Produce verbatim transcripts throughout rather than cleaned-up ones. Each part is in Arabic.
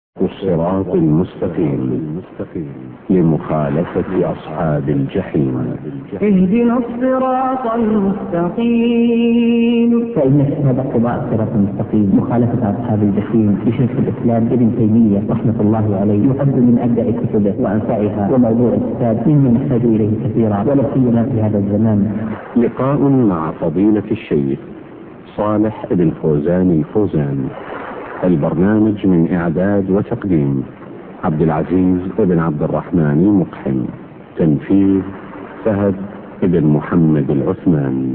الصراط المستقيم لمخالفة أصحاب الجحيم. اهدنا الصراط المستقيم. فإن هذا اتباع الصراط المستقيم مخالفة أصحاب الجحيم لشيخ الإسلام ابن تيمية رحمة الله عليه يعد من أبدع كتبه وأنفعها، وموضوع الكتاب إنه نحتاج إليه كثيرا ولا سيما في هذا الزمان. لقاء مع فضيلة الشيخ صالح بن فوزان الفوزان. البرنامج من إعداد وتقديم عبد العزيز بن عبد الرحمن المقحم. تنفيذ فهد بن محمد العثمان.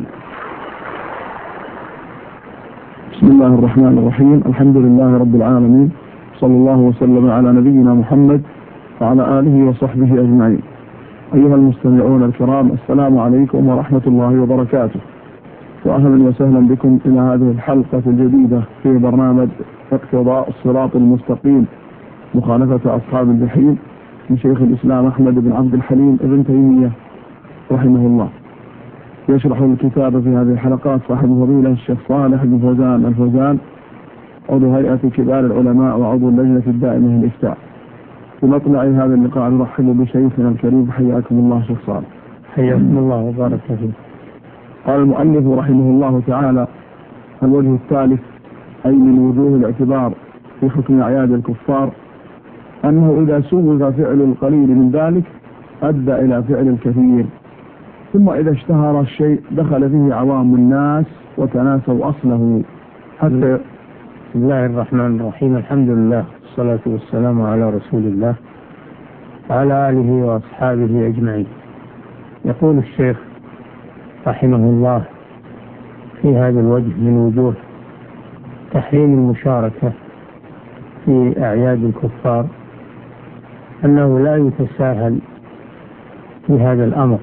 بسم الله الرحمن الرحيم. الحمد لله رب العالمين، صلى الله وسلم على نبينا محمد وعلى آله وصحبه أجمعين. أيها المستمعون الكرام، السلام عليكم ورحمة الله وبركاته، وأهلا وسهلا بكم إلى هذه الحلقة الجديدة في برنامج اقتضاء الصراط المستقيم مخالفة أصحاب الجحيم من شيخ الإسلام أحمد بن عبد الحليم ابن تيمية رحمه الله. يشرح الكتاب في هذه الحلقات صاحب فضيلة الشيخ صالح بن فوزان الفوزان، عضو هيئة كبار العلماء وعضو اللجنة الدائمة للإفتاء. في مطلع هذا اللقاء نرحب بشيخنا الكريم، حياكم الله شيخ صالح. حياكم الله وبارك فيكم. قال المؤلف رحمه الله تعالى: الوجه الثالث، أي من وجوه الاعتبار في حكم أعياد الكفار، أنه إذا سوغ فعل القليل من ذلك أدى إلى فعل الكثير، ثم إذا اشتهر الشيء دخل فيه عوام الناس وتناسوا أصله. حتى بسم الله الرحمن الرحيم. الحمد لله والصلاة والسلام على رسول الله وعلى آله وأصحابه أجمعين. يقول الشيخ رحمه الله في هذا الوجه من وجوه تحريم المشاركة في أعياد الكفار أنه لا يتساهل في هذا الأمر،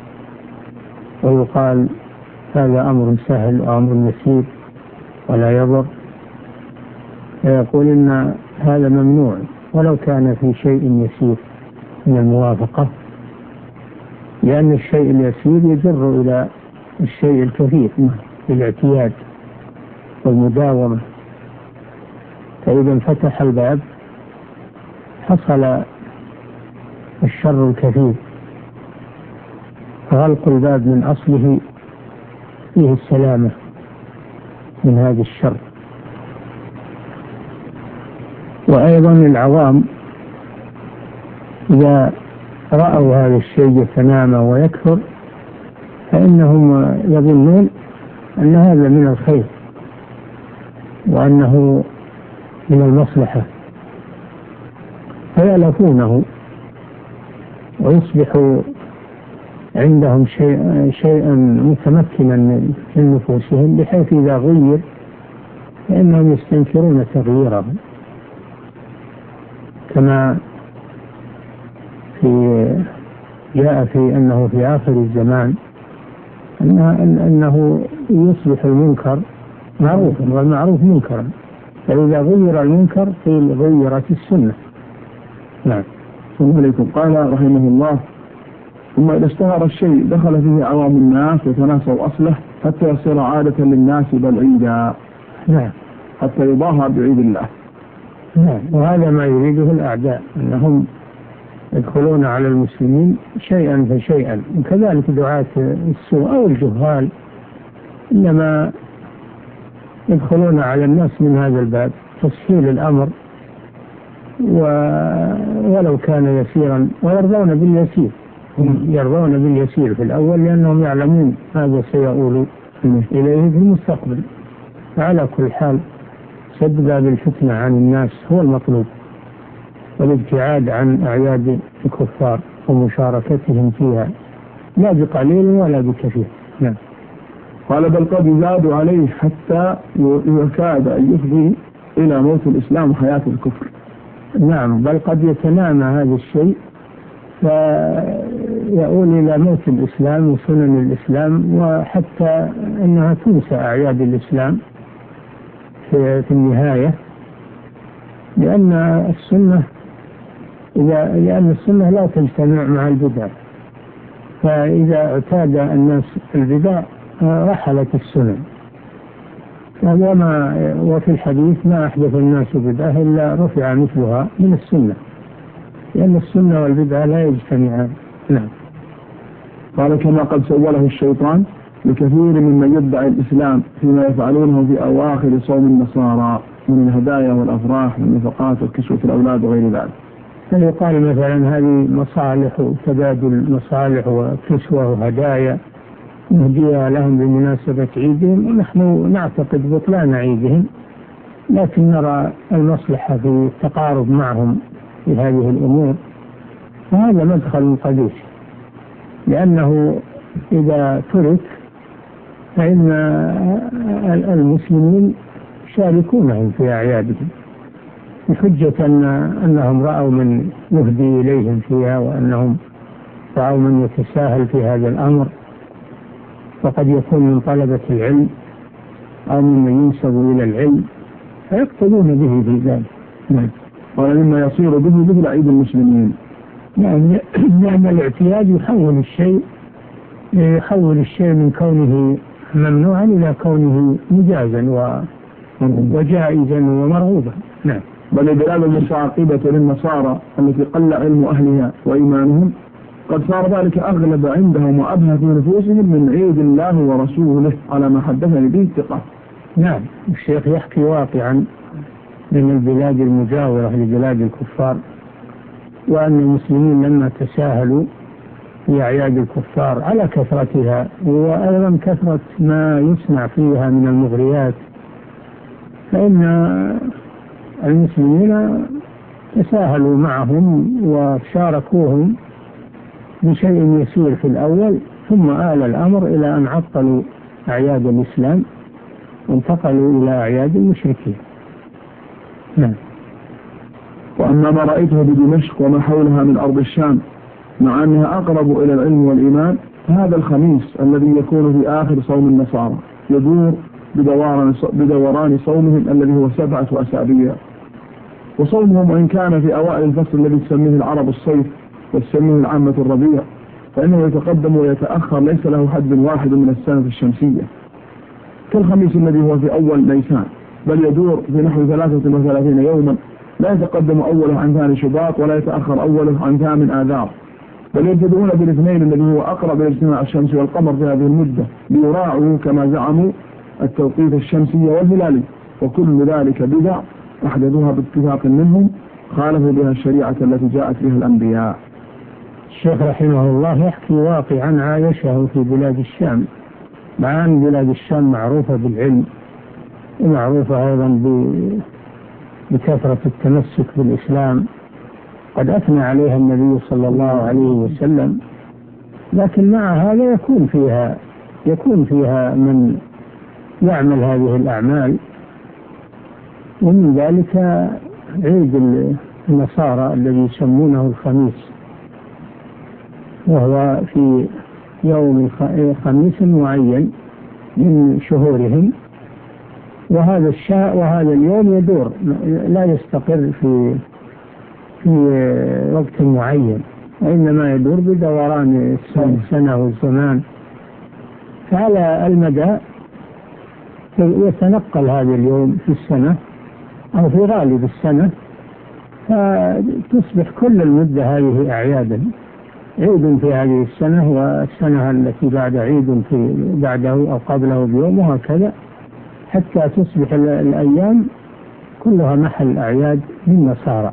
ويقال هذا أمر سهل وأمر يسير ولا يضر، فيقول إن هذا ممنوع ولو كان في شيء يسير من الموافقة، لأن الشيء اليسير يجر إلى الشيء الكثير بالاعتياد والمداومة، فإذا انفتح الباب حصل الشر الكثير، فغلق الباب من أصله فيه السلامة من هذا الشر. وأيضا العوام إذا رأوا هذا الشيء يتنامى ويكثر فإنهم يظنون أن هذا من الخير وأنه من المصلحة، فيألفونه ويصبح عندهم شيء شيئا متمكنا من نفوسهم، بحيث إذا غير فإنهم يستنكرون تغييره، كما في جاء في أنه في آخر الزمان أنه يصبح المنكر معروفا والمعروف منكرا، فإذا غير المنكر غيرت السنة. نعم. ثم عليكم. قال رحمه الله: ثم إذا اشتهر الشيء دخل فيه عوام الناس وتناسوا أصله حتى يصير عادة للناس بل عيدا. نعم. حتى يضاهى بعيد الله. نعم. وهذا ما يريده الأعداء، أنهم يدخلون على المسلمين شيئا فشيئا، وكذلك دعاة السوء أو الجهال إنما يدخلون على الناس من هذا الباب تسهيل الأمر ولو كان يسيرا، ويرضون باليسير، يرضون باليسير في الأول لأنهم يعلمون هذا سيؤول إليه في المستقبل. فعلى كل حال سد باب الفتنة عن الناس هو المطلوب، والابتعاد عن أعياد الكفار ومشاركتهم فيها لا بقليل ولا بكثير. نعم. قال: بل قد يزاد عليه حتى يكاد أن يفضي إلى موت الإسلام وحياة الكفر. نعم. بل قد يتنامى هذا الشيء فيؤول إلى موت الإسلام وسنن الإسلام، وحتى أنها تنسى أعياد الإسلام في النهاية، لأن السنة إذا لأن السنة لا تجتمع مع البدع، فإذا اعتاد الناس البدع رحلت السنن. وما وفي الحديث ما أحدث الناس بدعة إلا رفع مثلها من السنة، لأن السنة والبدعة لا يجتمعان. نعم. قال كما قد سوله الشيطان لكثير ممن يدعي الإسلام فيما يفعلونه في أواخر صوم النصارى من الهدايا والأفراح والنفقات وكسوة الأولاد وغير ذلك. فيقال مثلا هذه مصالح وتبادل مصالح وكسوة وهدايا نهديها لهم بمناسبة عيدهم، ونحن نعتقد بطلان عيدهم، لكن نرى المصلحة في التقارب معهم في هذه الأمور، وهذا مدخل قديس، لأنه إذا ترك فإن المسلمين يشاركونهم في أعيادهم بحجة أن أنهم رأوا من يهدي إليهم فيها، وأنهم رأوا من يتساهل في هذا الأمر، وقد يكون من طلبة العلم أو ممن ينسب إلى العلم فيقتدون به في ذلك. نعم. ومما يصير به مثل عيد المسلمين. نعم، لأن الاعتياد يحول الشيء يحول الشيء من كونه ممنوعا إلى كونه مجازا وجائزا ومرغوبا. نعم. بل البلاد المتعاقبة للنصارى التي قل علم أهلها وإيمانهم قد صار ذلك أغلب عندهم وأبهى في نفوسهم من عيد الله ورسوله على ما حدثني به الثقة. نعم. الشيخ يحكي واقعا من البلاد المجاورة لبلاد الكفار، وأن المسلمين لما تساهلوا في أعياد الكفار على كثرتها وأيضا كثرة ما يصنع فيها من المغريات، فإن المسلمين تساهلوا معهم وشاركوهم بشيء يسير في الأول، ثم آل الأمر إلى أن عطلوا أعياد الإسلام وانتقلوا إلى أعياد المشركين. نعم. وأما ما رأيته بدمشق وما حولها من أرض الشام مع أنها أقرب إلى العلم والإيمان، هذا الخميس الذي يكون في آخر صوم النصارى يدور بدوران بدوران صومهم الذي هو سبعة أسابيع، وصومهم وإن كان في أوائل الفصل الذي تسميه العرب الصيف وتسميه العامة الربيع، فإنه يتقدم ويتأخر ليس له حد واحد من السنة الشمسية كالخميس الذي هو في أول نيسان، بل يدور في نحو ثلاثة وثلاثين يوما، لا يتقدم أوله عن ثاني شباط ولا يتأخر أوله عن ثامن آذار، بل يبتدئون بالاثنين الذي هو أقرب إلى اجتماع الشمس والقمر في هذه المدة ليراعوا كما زعموا التوقيت الشمسي والهلالي، وكل ذلك بدع أحدثوها باتفاق منهم خالفوا بها الشريعة التي جاءت بها الأنبياء. الشيخ رحمه الله يحكي واقعا عايشه في بلاد الشام، مع أن بلاد الشام معروفة بالعلم ومعروفة أيضا بكثرة التمسك بالإسلام، قد أثنى عليها النبي صلى الله عليه وسلم، لكن مع هذا يكون فيها يكون فيها من يعمل هذه الأعمال، ومن ذلك عيد النصارى الذي يسمونه الخميس، وهو في يوم خميس معين من شهورهم، وهذا الشهر وهذا اليوم يدور لا يستقر في في وقت معين، وإنما يدور بدوران السنة والزمان، فعلى المدى يتنقل هذا اليوم في السنة أو في غالب السنة، فتصبح كل المدة هذه أعيادا، عيد في هذه السنة والسنة التي بعد عيد في بعده أو قبله بيوم، وهكذا حتى تصبح الأيام كلها محل أعياد للنصارى.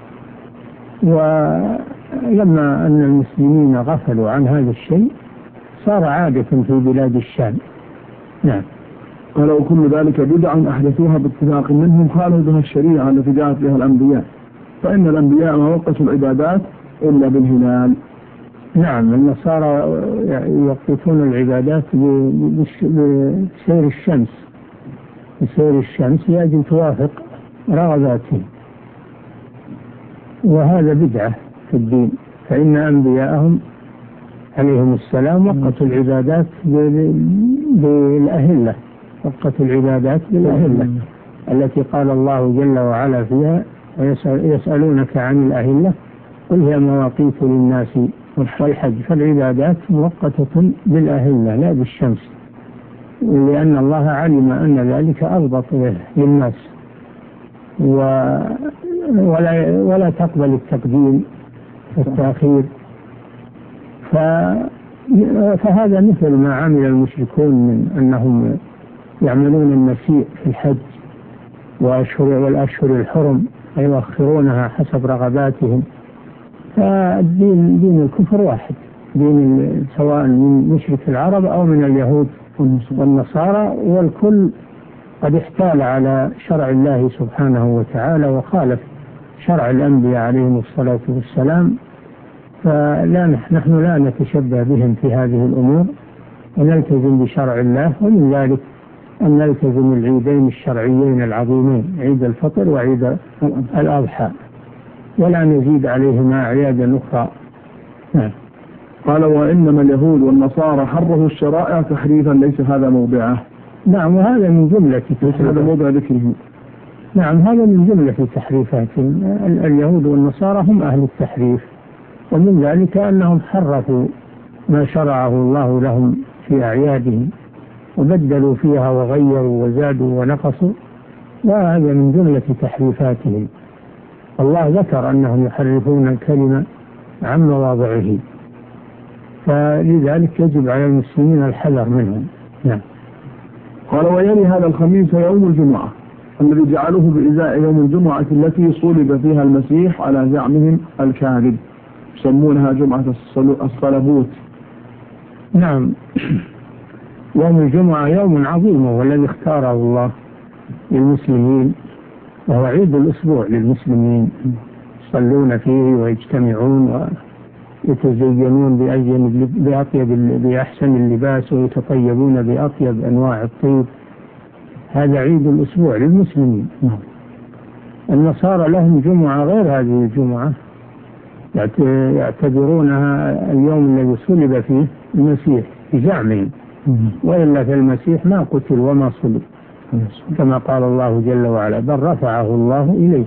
ولما أن المسلمين غفلوا عن هذا الشيء صار عادة في بلاد الشام. نعم. قالوا كل ذلك بدع أحدثوها باتفاق منهم خالفوا بها الشريعة التي جاءت بها الأنبياء، فإن الأنبياء ما وقتوا العبادات إلا بالهلال. نعم. النصارى يوقفون العبادات بسير الشمس، بسير الشمس يجب توافق رغباتهم، وهذا بدعة في الدين، فإن أنبياءهم عليهم السلام وقتوا العبادات بالأهلة، وقتوا العبادات بالأهلة التي قال الله جل وعلا فيها يسألونك عن الأهلة قل هي مواقيت للناس والحج، فالعبادات موقتة بالأهلة لا بالشمس. لأن الله علم أن ذلك أضبط للناس، ولا ولا تقبل التقديم والتأخير. فهذا مثل ما عمل المشركون من أنهم يعملون النسيء في الحج وأشهر والأشهر الحرم يؤخرونها حسب رغباتهم. فالدين دين الكفر واحد، دين سواء من مشرك العرب أو من اليهود والنصارى، والكل قد احتال على شرع الله سبحانه وتعالى وخالف شرع الأنبياء عليهم الصلاة والسلام. فلا نحن لا نتشبه بهم في هذه الأمور ونلتزم بشرع الله، ومن ذلك أن نلتزم العيدين الشرعيين العظيمين، عيد الفطر وعيد الأضحى، ولا نزيد عليهما أعيادا أخرى. نعم. قال وإنما اليهود والنصارى حرفوا الشرائع تحريفا ليس هذا موضعه. نعم، وهذا من جملة هذا موضع ذكره. نعم، هذا من جملة تحريفاتهم. اليهود والنصارى هم أهل التحريف، ومن ذلك أنهم حرفوا ما شرعه الله لهم في أعيادهم وبدلوا فيها وغيروا وزادوا ونقصوا، وهذا من جملة تحريفاتهم. الله ذكر أنهم يحرفون الكلمة عن مواضعه، فلذلك يجب على المسلمين الحذر منهم. نعم. قال ويلي هذا الخميس يوم الجمعة الذي جعلوه بإزاء يوم الجمعة التي صلب فيها المسيح على زعمهم الكاذب، يسمونها جمعة الصلبوت. نعم، يوم الجمعة يوم عظيم والذي اختاره الله للمسلمين، وهو عيد الأسبوع للمسلمين، يصلون فيه ويجتمعون ويتزينون بأطيب بأحسن اللباس ويتطيبون بأطيب أنواع الطيب. هذا عيد الأسبوع للمسلمين. النصارى لهم جمعة غير هذه الجمعة، يعتبرونها اليوم الذي صلب فيه المسيح بزعمهم، وإلا فالمسيح ما قتل وما صلب كما قال الله جل وعلا، بل رفعه الله إليه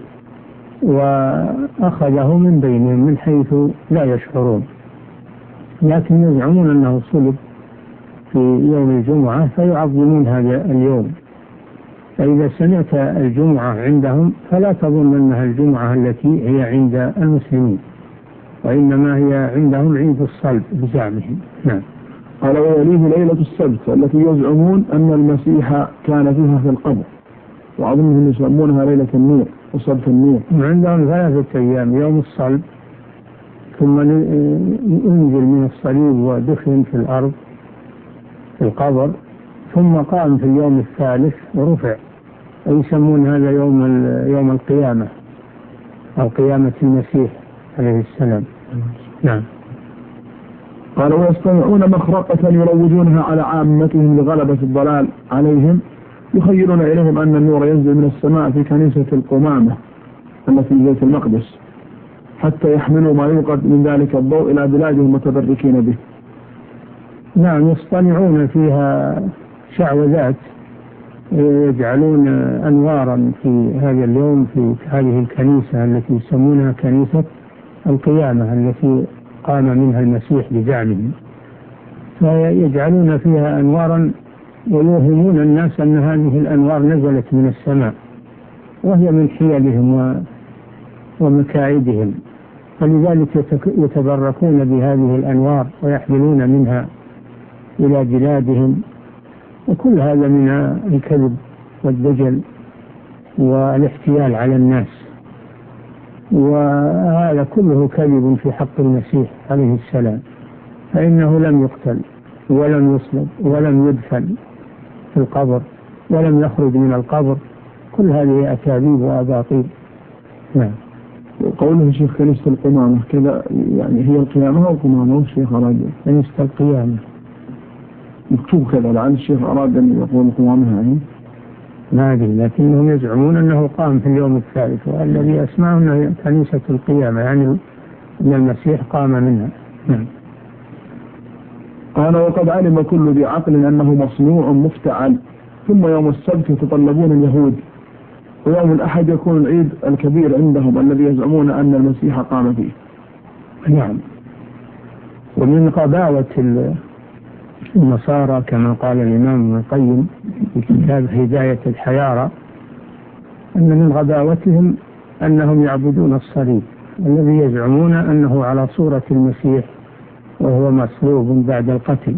وأخذه من بينهم من حيث لا يشعرون، لكن يزعمون أنه صلب في يوم الجمعة فيعظمون هذا اليوم. فإذا سمعت الجمعة عندهم فلا تظن أنها الجمعة التي هي عند المسلمين، وإنما هي عندهم عيد الصلب بزعمهم. نعم. قال ويليه ليلة السبت التي يزعمون أن المسيح كان فيها في القبر، وأظنهم يسمونها ليلة النور وسبت النور. عندهم ثلاثة أيام، يوم الصلب ثم ينزل من الصليب ودفن في الأرض في القبر، ثم قام في اليوم الثالث ورفع، ويسمون هذا يوم يوم القيامة أو قيامة المسيح عليه السلام. نعم. قال ويستمعون مخرقة يروجونها على عامتهم لغلبة الضلال عليهم، يخيلون إليهم أن النور ينزل من السماء في كنيسة القمامة التي في بيت المقدس حتى يحملوا ما يوقد من ذلك الضوء إلى بلادهم متبركين به. نعم، يصطنعون فيها شعوذات، يجعلون أنوارا في هذا اليوم في هذه الكنيسة التي يسمونها كنيسة القيامة التي قام منها المسيح بزعمه، فيجعلون فيها أنوارا ويوهمون الناس أن هذه الأنوار نزلت من السماء، وهي من حيلهم ومكائدهم، فلذلك يتبركون بهذه الأنوار ويحملون منها إلى بلادهم. وكل هذا من الكذب والدجل والاحتيال على الناس، وهذا كله كذب في حق المسيح عليه السلام، فإنه لم يقتل ولم يصلب ولم يدفن في القبر ولم يخرج من القبر، كل هذه أكاذيب وأباطيل. نعم. وقوله شيخ كنيسة القمامة كذا، يعني هي القيامة أو القمامة والشيخ أراد كنيسة القيامة مكتوب كذا، لعل الشيخ أراد أن يقول القمامة يعني ما أدري، لكنهم يزعمون أنه قام في اليوم الثالث، والذي أسمعه أنه كنيسة القيامة، يعني أن المسيح قام منها. نعم. قال وقد علم كل ذي عقل أنه مصنوع مفتعل، ثم يوم السبت يتطلبون اليهود، ويوم الأحد يكون العيد الكبير عندهم الذي يزعمون أن المسيح قام فيه. نعم. ومن قباوة النصارى كما قال الإمام ابن القيم في كتاب هداية الحيارى أن من غباوتهم أنهم يعبدون الصليب الذي يزعمون أنه على صورة المسيح وهو مصلوب بعد القتل،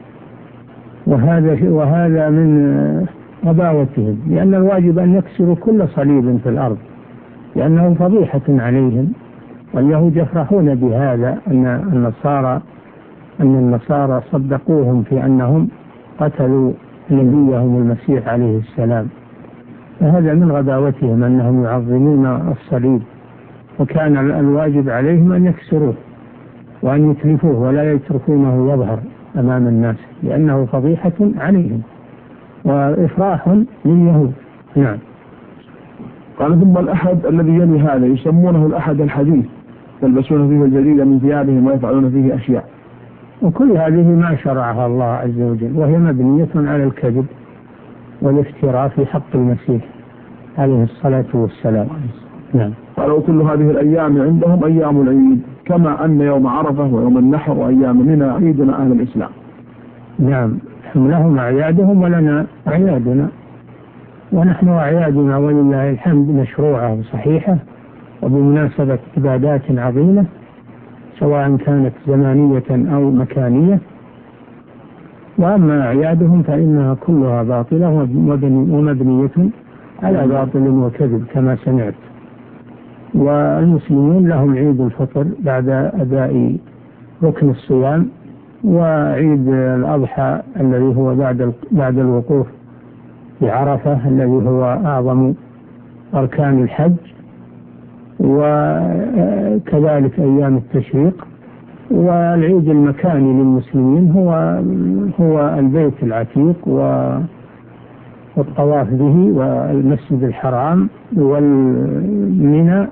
وهذا وهذا من غباوتهم، لأن الواجب أن يكسروا كل صليب في الأرض لأنه فضيحة عليهم. واليهود يفرحون بهذا أن النصارى أن النصارى صدقوهم في أنهم قتلوا نبيهم المسيح عليه السلام، فهذا من غباوتهم أنهم يعظمون الصليب، وكان الواجب عليهم أن يكسروه وأن يتلفوه ولا يتركونه يظهر أمام الناس لأنه فضيحة عليهم وإفراح لليهود. نعم. قال ثم الأحد الذي يلي هذا يسمونه الأحد الحديث، يلبسون فيه الجديد من ثيابهم ويفعلون فيه أشياء، وكل هذه ما شرعها الله عز وجل، وهي مبنية على الكذب والافتراء في حق المسيح عليه الصلاة والسلام. نعم. قالوا كل هذه الأيام عندهم أيام العيد، كما أن يوم عرفة ويوم النحر وأيام منى عيدنا أهل الإسلام. نعم، لهم أعيادهم ولنا أعيادنا، ونحن أعيادنا ولله الحمد مشروعة وصحيحة وبمناسبة عبادات عظيمة سواء كانت زمانية أو مكانية. وأما أعيادهم فإنها كلها باطلة ومبنية على باطل وكذب كما سمعت. والمسلمون لهم عيد الفطر بعد أداء ركن الصيام، وعيد الأضحى الذي هو بعد بعد الوقوف بعرفة الذي هو أعظم أركان الحج، وكذلك أيام التشريق. والعيد المكاني للمسلمين هو هو البيت العتيق والطواف به والمسجد الحرام والمنى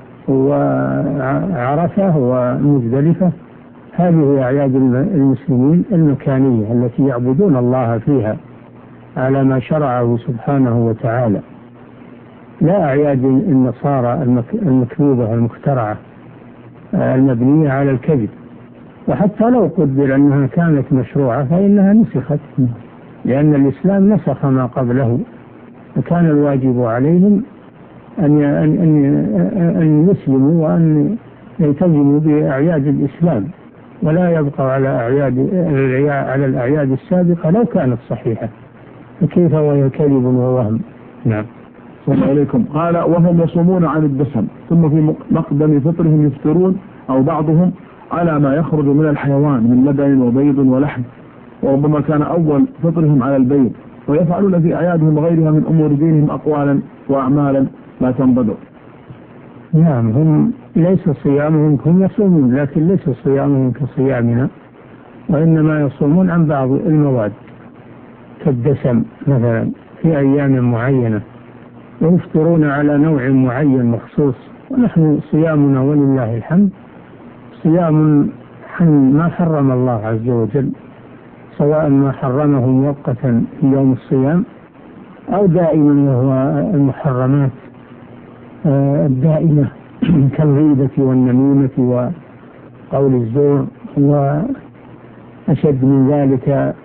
وعرفة ومزدلفة. هذه أعياد المسلمين المكانية التي يعبدون الله فيها على ما شرعه سبحانه وتعالى، لا أعياد النصارى المكذوبة المخترعة المبنية على الكذب. وحتى لو قدر أنها كانت مشروعة فإنها نسخت، لأن الإسلام نسخ ما قبله، وكان الواجب عليهم أن أن يسلموا وأن يلتزموا بأعياد الإسلام ولا يبقوا على أعياد على الأعياد السابقة لو كانت صحيحة، فكيف وهي كذب ووهم. نعم. السلام عليكم. قال وهم يصومون عن الدسم، ثم في مقدم فطرهم يفطرون أو بعضهم على ما يخرج من الحيوان من لبن وبيض ولحم، وربما كان أول فطرهم على البيض، ويفعلون في أعيادهم غيرها من أمور دينهم أقوالا وأعمالا لا تنبذر. نعم، هم ليس صيامهم، هم يصومون لكن ليس صيامهم كصيامنا، وإنما يصومون عن بعض المواد كالدسم مثلا في أيام معينة، ويفطرون على نوع معين مخصوص. ونحن صيامنا ولله الحمد صيام ما حرم الله عز وجل، سواء ما حرمه مؤقتا في يوم الصيام أو دائما وهو المحرمات الدائمة كالغيبة والنميمة وقول الزور، وأشد من ذلك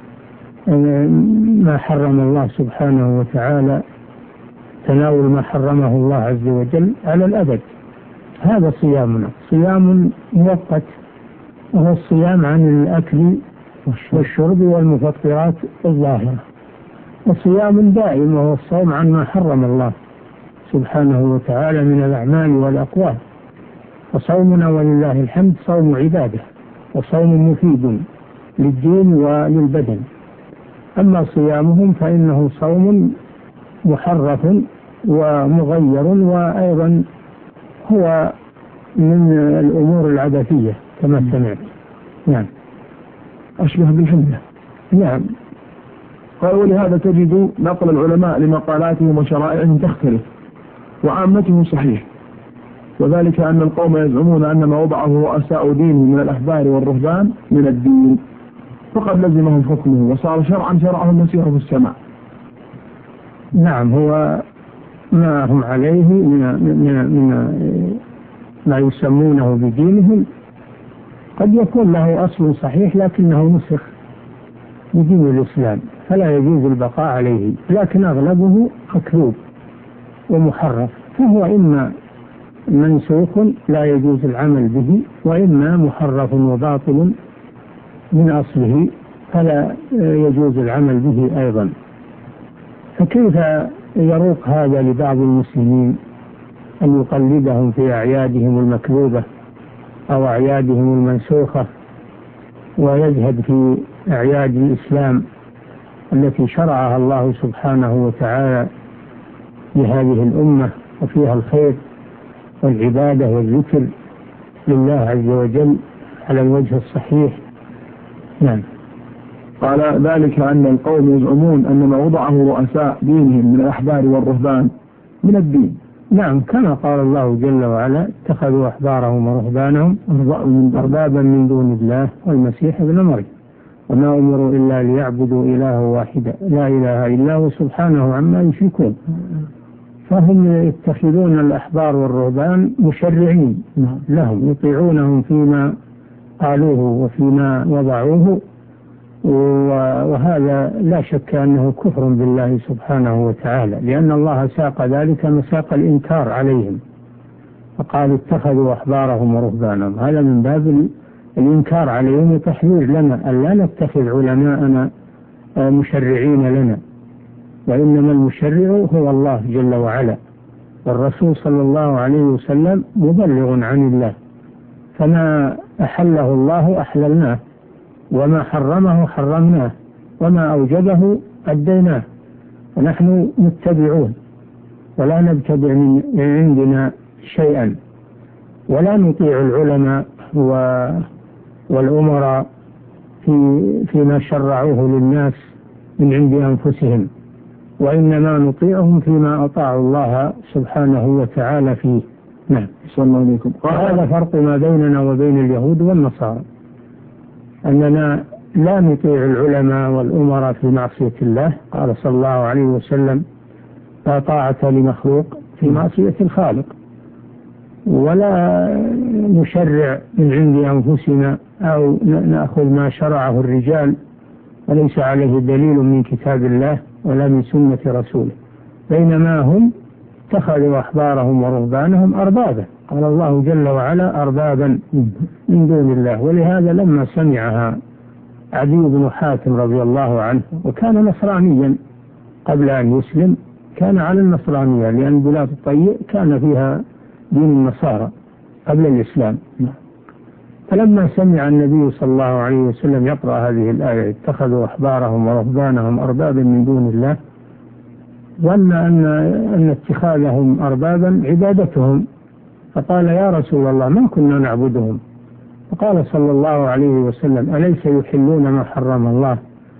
ما حرم الله سبحانه وتعالى تناول ما حرمه الله عز وجل على الأبد. هذا صيامنا صيام مؤقت، وهو الصيام عن الأكل والشرب والمفطرات الظاهرة، وصيام دائم وهو الصوم عن ما حرم الله سبحانه وتعالى من الأعمال والأقوال. وصومنا ولله الحمد صوم عبادة وصوم مفيد للدين وللبدن. أما صيامهم فإنه صوم محرف ومغير، وأيضا هو من الأمور العبثية كما سمعت. نعم. أشبه بالحمية. نعم. قالوا ولهذا تجد نقل العلماء لمقالاتهم وشرائعهم تختلف، وعامته صحيح، وذلك أن القوم يزعمون أن ما وضعه رؤساء دينهم من الأحبار والرهبان من الدين، فقد لزمهم حكمه وصار شرعا شرعه المسيح في السماء. نعم، هو ما هم عليه من, من, من ما يسمونه بدينهم قد يكون له أصل صحيح لكنه نسخ بدين الإسلام، فلا يجوز البقاء عليه، لكن أغلبه مكذوب ومحرف، فهو إما منسوخ لا يجوز العمل به، وإما محرف وباطل من أصله فلا يجوز العمل به أيضا. فكيف يروق هذا لبعض المسلمين أن يقلدهم في أعيادهم المكذوبة أو أعيادهم المنسوخة، ويزهد في أعياد الإسلام التي شرعها الله سبحانه وتعالى لهذه الأمة وفيها الخير والعبادة والذكر لله عز وجل على الوجه الصحيح. نعم. قال ذلك أن القوم يزعمون أن ما وضعه رؤساء دينهم من الأحبار والرهبان من الدين. نعم، كما قال الله جل وعلا: اتخذوا أحبارهم ورهبانهم أربابا من دون الله والمسيح ابن مريم وما أمروا إلا ليعبدوا إلها واحدا لا إله إلا هو سبحانه عما يشركون. فهم يتخذون الأحبار والرهبان مشرعين لهم، يطيعونهم فيما قالوه وفيما وضعوه، وهذا لا شك أنه كفر بالله سبحانه وتعالى، لأن الله ساق ذلك مساق الإنكار عليهم، فقال: اتخذوا أحبارهم ورهبانهم. هذا من باب الإنكار عليهم وتحذير لنا أن لا نتخذ علماءنا مشرعين لنا، وإنما المشرع هو الله جل وعلا، والرسول صلى الله عليه وسلم مبلغ عن الله، فما أحله الله أحللناه، وما حرمه حرمناه، وما أوجبه أديناه، ونحن متبعون ولا نبتدع من عندنا شيئا، ولا نطيع العلماء والأمراء في فيما شرعوه للناس من عند أنفسهم، وإنما نطيعهم فيما أطاعوا الله سبحانه وتعالى فيه. نعم. صلى الله عليكم. هذا فرق ما بيننا وبين اليهود والنصارى، أننا لا نطيع العلماء والأمراء في معصية الله. قال صلى الله عليه وسلم: لا طاعة لمخلوق في معصية الخالق. ولا نشرع من عند أنفسنا أو نأخذ ما شرعه الرجال وليس عليه دليل من كتاب الله ولا من سنة رسوله، بينما هم اتخذوا أحبارهم ورهبانهم أربابا. قال الله جل وعلا: أربابا من دون الله. ولهذا لما سمعها عدي بن حاتم رضي الله عنه، وكان نصرانيا قبل أن يسلم، كان على النصرانية، لأن بلاد الطيء كان فيها دين النصارى قبل الإسلام. فلما سمع النبي صلى الله عليه وسلم يقرأ هذه الآية: اتخذوا أحبارهم ورهبانهم أربابا من دون الله، ظن أن أن اتخاذهم أربابا عبادتهم، فقال: يا رسول الله، ما كنا نعبدهم. فقال صلى الله عليه وسلم: أليس يحلون ما حرم الله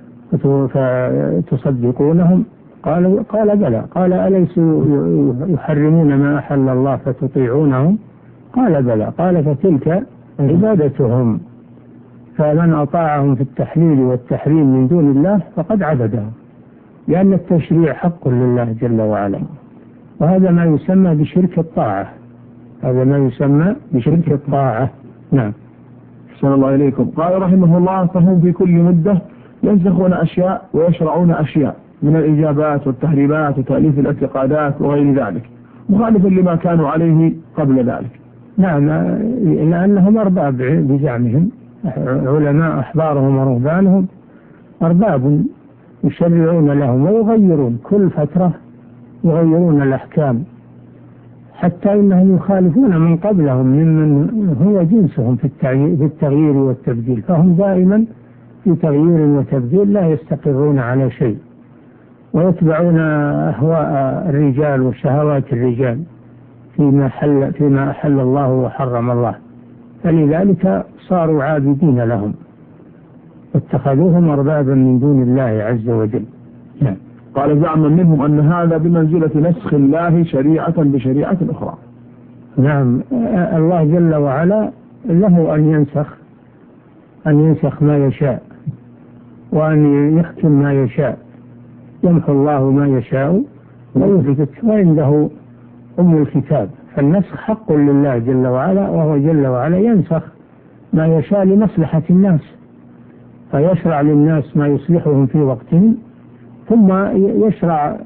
فتصدقونهم؟ قال قال بلى. قال: أليس يحرمون ما أحل الله فتطيعونهم؟ قال بلى. قال: فتلك عبادتهم، فمن أطاعهم في التحليل والتحريم من دون الله فقد عبدهم، لأن التشريع حق لله جل وعلا، وهذا ما يسمى بشرك الطاعة. هذا ما يسمى بشرك الطاعة. نعم. صلى الله عليكم. قال رحمه الله: فهم في كل مدة ينسخون أشياء ويشرعون أشياء من الإجابات والتحريمات وتأليف الاعتقادات وغير ذلك، مخالفا لما كانوا عليه قبل ذلك. نعم، لأنهم أرباب بزعمهم، علماء أحبارهم ورهبانهم أرباب يشرعون لهم ويغيرون كل فترة، يغيرون الأحكام، حتى إنهم يخالفون من قبلهم ممن هو جنسهم في التغيير والتبديل، فهم دائما في تغيير وتبديل لا يستقرون على شيء، ويتبعون أهواء الرجال وشهوات الرجال فيما حل فيما أحل الله وحرم الله، فلذلك صاروا عابدين لهم واتخذوهم أربابا من دون الله عز وجل. نعم. قال: زعما منهم أن هذا بمنزلة نسخ الله شريعة بشريعة أخرى. نعم، الله جل وعلا له أن ينسخ أن ينسخ ما يشاء وأن يحكم ما يشاء، يمحو الله ما يشاء ويثبت، وعنده أم الكتاب، فالنسخ حق لله جل وعلا، وهو جل وعلا ينسخ ما يشاء لمصلحة الناس، فيشرع للناس ما يصلحهم في وقتهم، ثم يشرع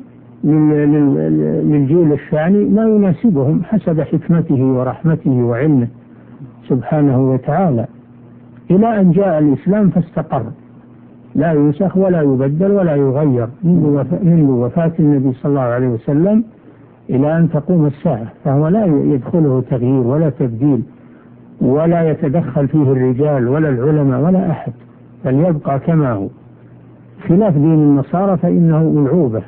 للجيل الثاني ما يناسبهم حسب حكمته ورحمته وعلمه سبحانه وتعالى، إلى أن جاء الإسلام فاستقر، لا ينسخ ولا يبدل ولا يغير منذ وفاة النبي صلى الله عليه وسلم إلى أن تقوم الساعة، فهو لا يدخله تغيير ولا تبديل، ولا يتدخل فيه الرجال ولا العلماء ولا أحد، بل يبقى كما هو، خلاف دين النصارى فإنه ملعوبة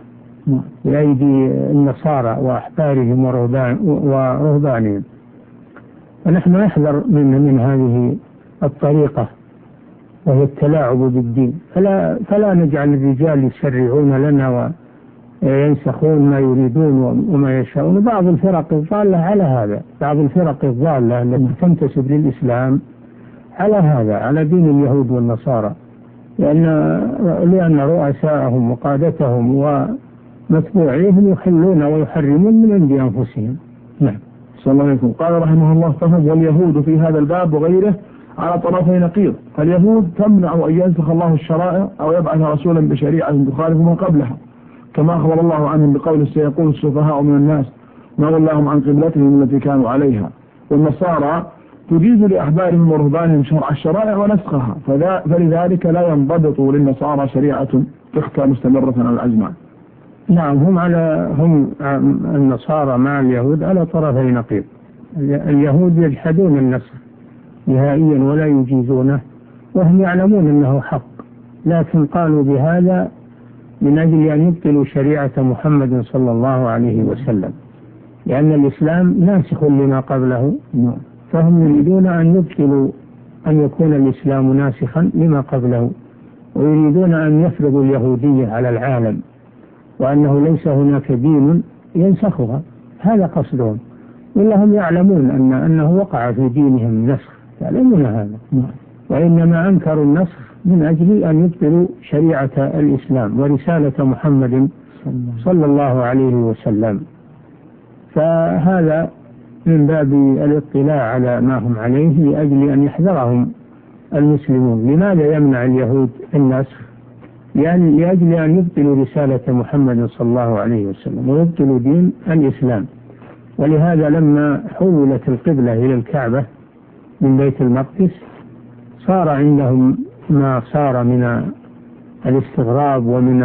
بأيدي النصارى وأحبارهم ورهبانهم. فنحن نحذر من من هذه الطريقة وهي التلاعب بالدين، فلا, فلا نجعل الرجال يشرعون لنا وينسخون ما يريدون وما يشاءون. بعض الفرق الضالة على هذا، بعض الفرق الضالة التي تنتسب للإسلام على هذا، على دين اليهود والنصارى، لأن لأن رؤساءهم وقادتهم ومتبوعيهم يحلون ويحرمون من عند أنفسهم. نعم. صلى الله عليه وسلم. قال رحمه الله: فهم واليهود في هذا الباب وغيره على طرفي نقيض، فاليهود تمنع أن ينسخ الله الشرائع أو يبعث رسولا بشريعة تخالف من قبلها، كما أخبر الله عنهم بقول: سيقول السفهاء من الناس ما ولاهم عن قبلتهم التي كانوا عليها. والنصارى تجيز لأحبارهم ورهبانهم شرع الشرائع ونسخها، فلذلك لا ينضبط للنصارى شريعة تحكى مستمرة على الأزمان. نعم، هم على هم النصارى مع اليهود على طرفي نقيض. اليهود يجحدون النسخ نهائيا ولا يجيزونه، وهم يعلمون أنه حق، لكن قالوا بهذا من أجل أن يبطلوا شريعة محمد صلى الله عليه وسلم، لأن الإسلام ناسخ لما قبله، فهم يريدون أن يبطلوا أن يكون الإسلام ناسخا لما قبله، ويريدون أن يفرضوا اليهودية على العالم، وأنه ليس هناك دين ينسخها. هذا قصدهم، ولا هم يعلمون أن أنه وقع في دينهم نسخ، يعلمون هذا، وإنما أنكروا النسخ من أجل أن يبطلوا شريعة الإسلام ورسالة محمد صلى الله عليه وسلم. فهذا من باب الاطلاع على ما هم عليه لأجل أن يحذرهم المسلمون. لماذا يمنع اليهود النسخ؟ يعني لأجل أن يبطلوا رسالة محمد صلى الله عليه وسلم ويبطلوا دين الإسلام. ولهذا لما حولت القبلة إلى الكعبة من بيت المقدس صار عندهم ما صار من الاستغراب ومن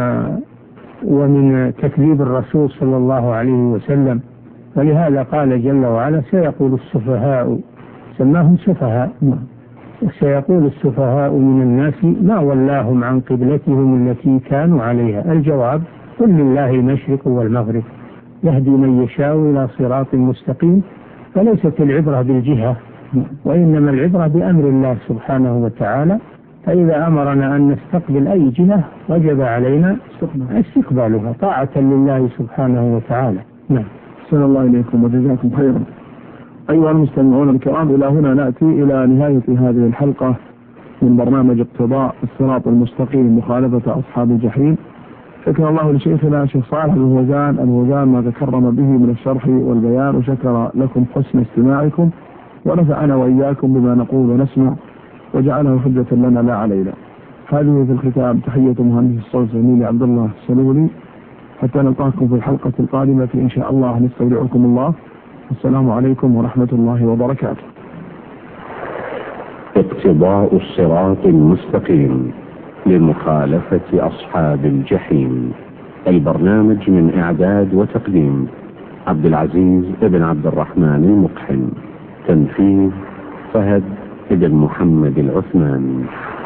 ومن تكذيب الرسول صلى الله عليه وسلم. ولهذا قال جل وعلا: سيقول السفهاء، سماهم سفهاء، سيقول السفهاء من الناس ما ولاهم عن قبلتهم التي كانوا عليها. الجواب: قل لله المشرق والمغرب يهدي من يشاء إلى صراط مستقيم. فليست العبرة بالجهة، وإنما العبرة بأمر الله سبحانه وتعالى، فإذا أمرنا أن نستقبل أي جهة وجب علينا استقبالها طاعة لله سبحانه وتعالى. نعم. صلى الله عليكم وجزاكم خيرا. أيها المستمعون الكرام، إلى هنا نأتي إلى نهاية هذه الحلقة من برنامج اقتضاء الصراط المستقيم مخالفة أصحاب الجحيم. شكر الله لشيخنا شيخ صالح الفوزان الفوزان ما تكرم به من الشرح والبيان، وشكر لكم حسن استماعكم، ونفعنا وإياكم بما نقول ونسمع، وجعله حجة لنا لا علينا. هذه في الختام تحية مهندس الصوت زميلي عبد الله السلولي، حتى نلقاكم في الحلقة القادمة إن شاء الله. نستودعكم الله، السلام عليكم ورحمة الله وبركاته. اقتضاء الصراط المستقيم لمخالفة أصحاب الجحيم. البرنامج من إعداد وتقديم عبد العزيز ابن عبد الرحمن المقحم. تنفيذ فهد ابن محمد العثمان.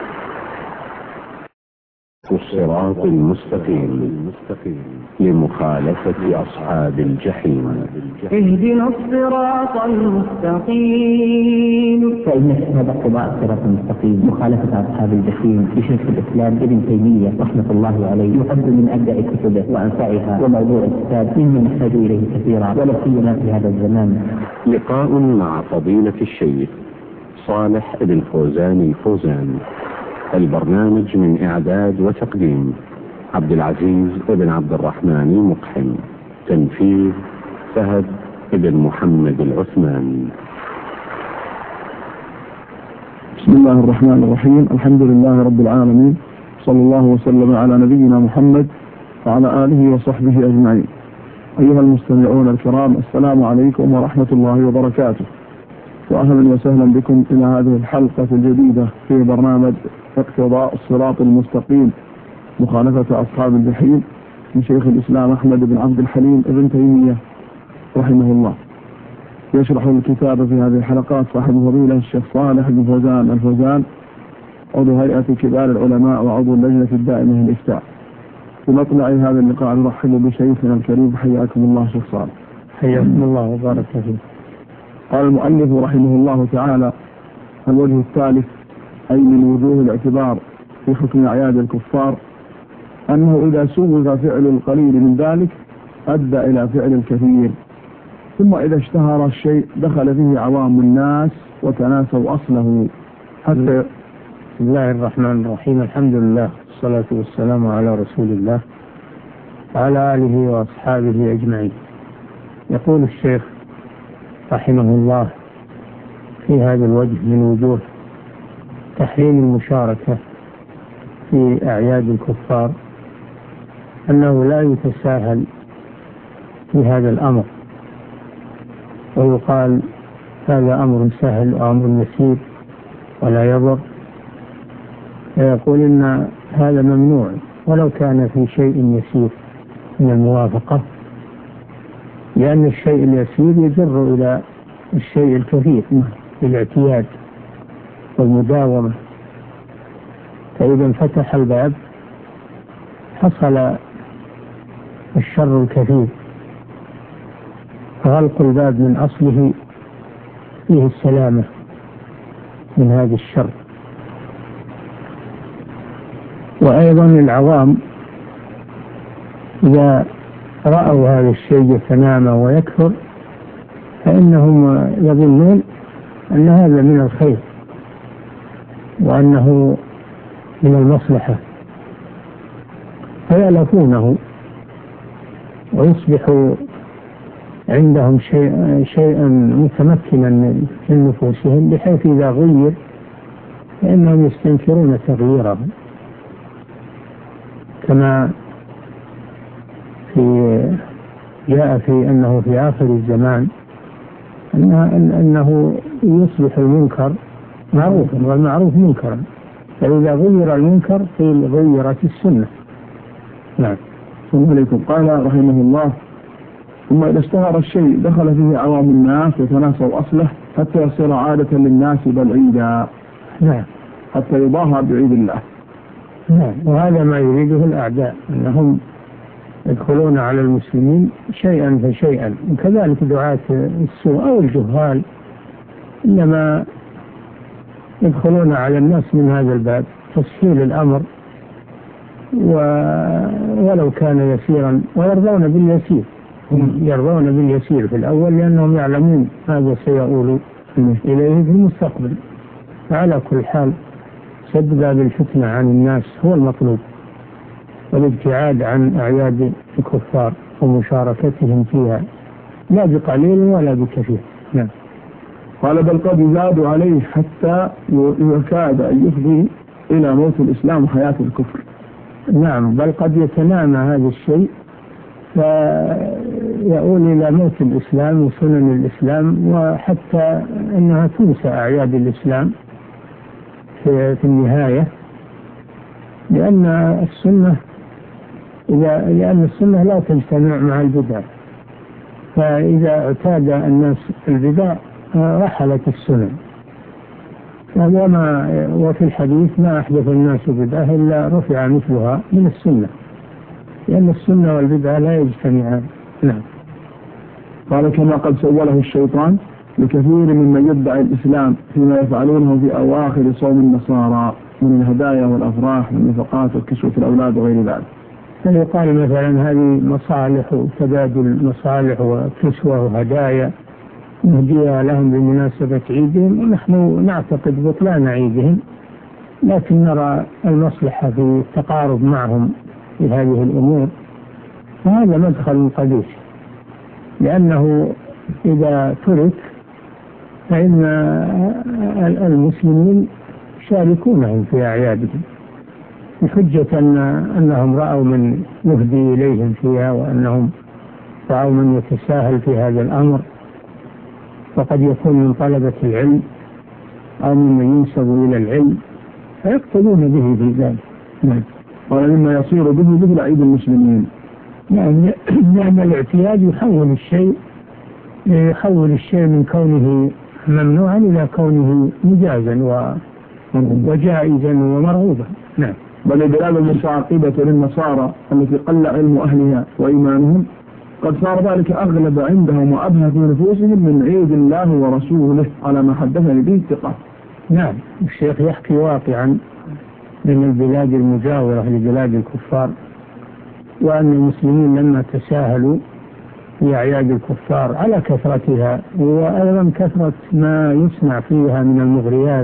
الصراط المستقيم لمخالفة أصحاب الجحيم. اهدنا الصراط المستقيم. فإن هذا اقتضاء الصراط المستقيم مخالفة أصحاب الجحيم لشيخ الإسلام ابن تيمية رحمة الله عليه، يعد من أبدع كتبه وأنفعها، وموضوع الكتاب مما نحتاج إليه كثيرا، ولا سيما في هذا الزمان. لقاء مع فضيلة الشيخ صالح ابن فوزان الفوزان. البرنامج من إعداد وتقديم عبد العزيز ابن عبد الرحمن المقحم. تنفيذ فهد ابن محمد العثمان. بسم الله الرحمن الرحيم. الحمد لله رب العالمين، صلى الله وسلم على نبينا محمد وعلى آله وصحبه أجمعين. أيها المستمعون الكرام، السلام عليكم ورحمة الله وبركاته، وأهلا وسهلا بكم إلى هذه الحلقة الجديدة في برنامج اقتضاء الصراط المستقيم مخالفة أصحاب الجحيم من شيخ الإسلام أحمد بن عبد الحليم ابن تيمية رحمه الله. يشرح الكتاب في هذه الحلقات صاحب فضيلة الشيخ صالح بن فوزان الفوزان، عضو هيئة كبار العلماء وعضو اللجنة الدائمة للإفتاء. في مطلع هذا اللقاء نرحب بشيخنا الكريم، حياكم الله شيخ صالح. حياكم الله وبارك فيك. قال المؤلف رحمه الله تعالى: الوجه الثالث، أي من وجوه الاعتبار في حكم أعياد الكفار، أنه إذا سوغ فعل القليل من ذلك أدى إلى فعل الكثير، ثم إذا اشتهر الشيء دخل فيه عوام الناس وتناسوا أصله. حتى بسم الله الرحمن الرحيم. الحمد لله والصلاة والسلام على رسول الله وعلى آله وأصحابه أجمعين. يقول الشيخ رحمه الله في هذا الوجه من وجوه تحريم المشاركة في أعياد الكفار أنه لا يتساهل في هذا الأمر، ويقال هذا أمر سهل وأمر يسير ولا يضر، فيقول إن هذا ممنوع ولو كان في شيء يسير من الموافقة، لأن الشيء اليسير يجر إلى الشيء الكثير بالاعتياد والمداومة، فإذا انفتح الباب حصل الشر الكثير، فغلق الباب من أصله فيه السلامة من هذا الشر. وأيضا العوام إذا رأوا هذا الشيء يتنامى ويكثر فإنهم يظنون أن هذا من الخير وأنه من المصلحة، فيألفونه ويصبح عندهم شيء شيئا متمكنا من نفوسهم، بحيث إذا غير فإنهم يستنكرون تغييره، كما في جاء في أنه في آخر الزمان أنه يصبح المنكر معروفا والمعروف منكرا، فإذا غير المنكر قيل غيرت السنة. نعم. ثم عليكم. قال رحمه الله: ثم إذا اشتهر الشيء دخل فيه عوام الناس وتناسوا أصله حتى يصير عادة للناس بل عيدا. نعم. حتى يضاهى بعيد الله. نعم. وهذا ما يريده الأعداء، أنهم يدخلون على المسلمين شيئا فشيئا، وكذلك دعاة السوء أو الجهال إنما يدخلون على الناس من هذا الباب تسهيل الأمر ولو كان يسيرا، ويرضون باليسير، يرضون باليسير في الأول لأنهم يعلمون هذا سيؤول إليه في المستقبل. فعلى كل حال سد باب الفتنة عن الناس هو المطلوب، والابتعاد عن أعياد الكفار ومشاركتهم فيها لا بقليل ولا بكثير. نعم. قال: بل قد يزاد عليه حتى يكاد أن يفضي إلى موت الإسلام وحياة الكفر. نعم. بل قد يتنامى هذا الشيء فيؤول إلى موت الإسلام وسنن الإسلام، وحتى أنها تنسى أعياد الإسلام في النهاية، لأن السنة إذا لأن السنة لا تجتمع مع البدع، فإذا اعتاد الناس البدع رحلت السنن. وما وفي الحديث: ما أحدث الناس بدعة إلا رفع مثلها من السنة، لأن السنة والبدعة لا يجتمعان. نعم. قال: كما قد سوله الشيطان لكثير ممن يدعي الإسلام فيما يفعلونه في أواخر صوم النصارى من الهدايا والأفراح والنفقات وكسوة الأولاد وغير ذلك. فيقال مثلا هذه مصالح وتبادل مصالح وكسوة وهدايا نهديها لهم بمناسبة عيدهم، ونحن نعتقد بطلان عيدهم، لكن نرى المصلحة في التقارب معهم في هذه الأمور، فهذا مدخل قديس، لأنه إذا ترك فإن المسلمين يشاركونهم في أعيادهم بحجة أن أنهم رأوا من يهدي إليهم فيها، وأنهم رأوا من يتساهل في هذا الأمر، وقد يكون من طلبة العلم أو ممن ينسب إلى العلم فيقتدون به في ذلك. نعم. ولما يصير به مثل عيد المسلمين. نعم، لأن الاعتياد يحول الشيء يحول الشيء من كونه ممنوعا إلى كونه مجازا وجائزا ومرغوبا. نعم. بل البلاد المتعاقبة للنصارى التي قل علم أهلها وإيمانهم قد صار ذلك أغلب عندهم وأبهى في نفوسهم من عيد الله ورسوله على ما حدثني به الثقة. نعم. الشيخ يحكي واقعا من البلاد المجاورة لبلاد الكفار، وأن المسلمين لما تساهلوا في أعياد الكفار على كثرتها وأيضا كثرة ما يصنع فيها من المغريات،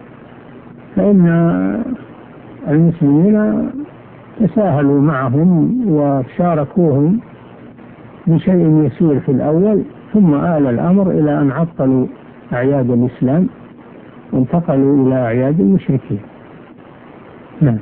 فإن المسلمين تساهلوا معهم وشاركوهم بشيء يسير في الأول، ثم آل الأمر إلى أن عطلوا أعياد الإسلام وانتقلوا إلى أعياد المشركين. نعم.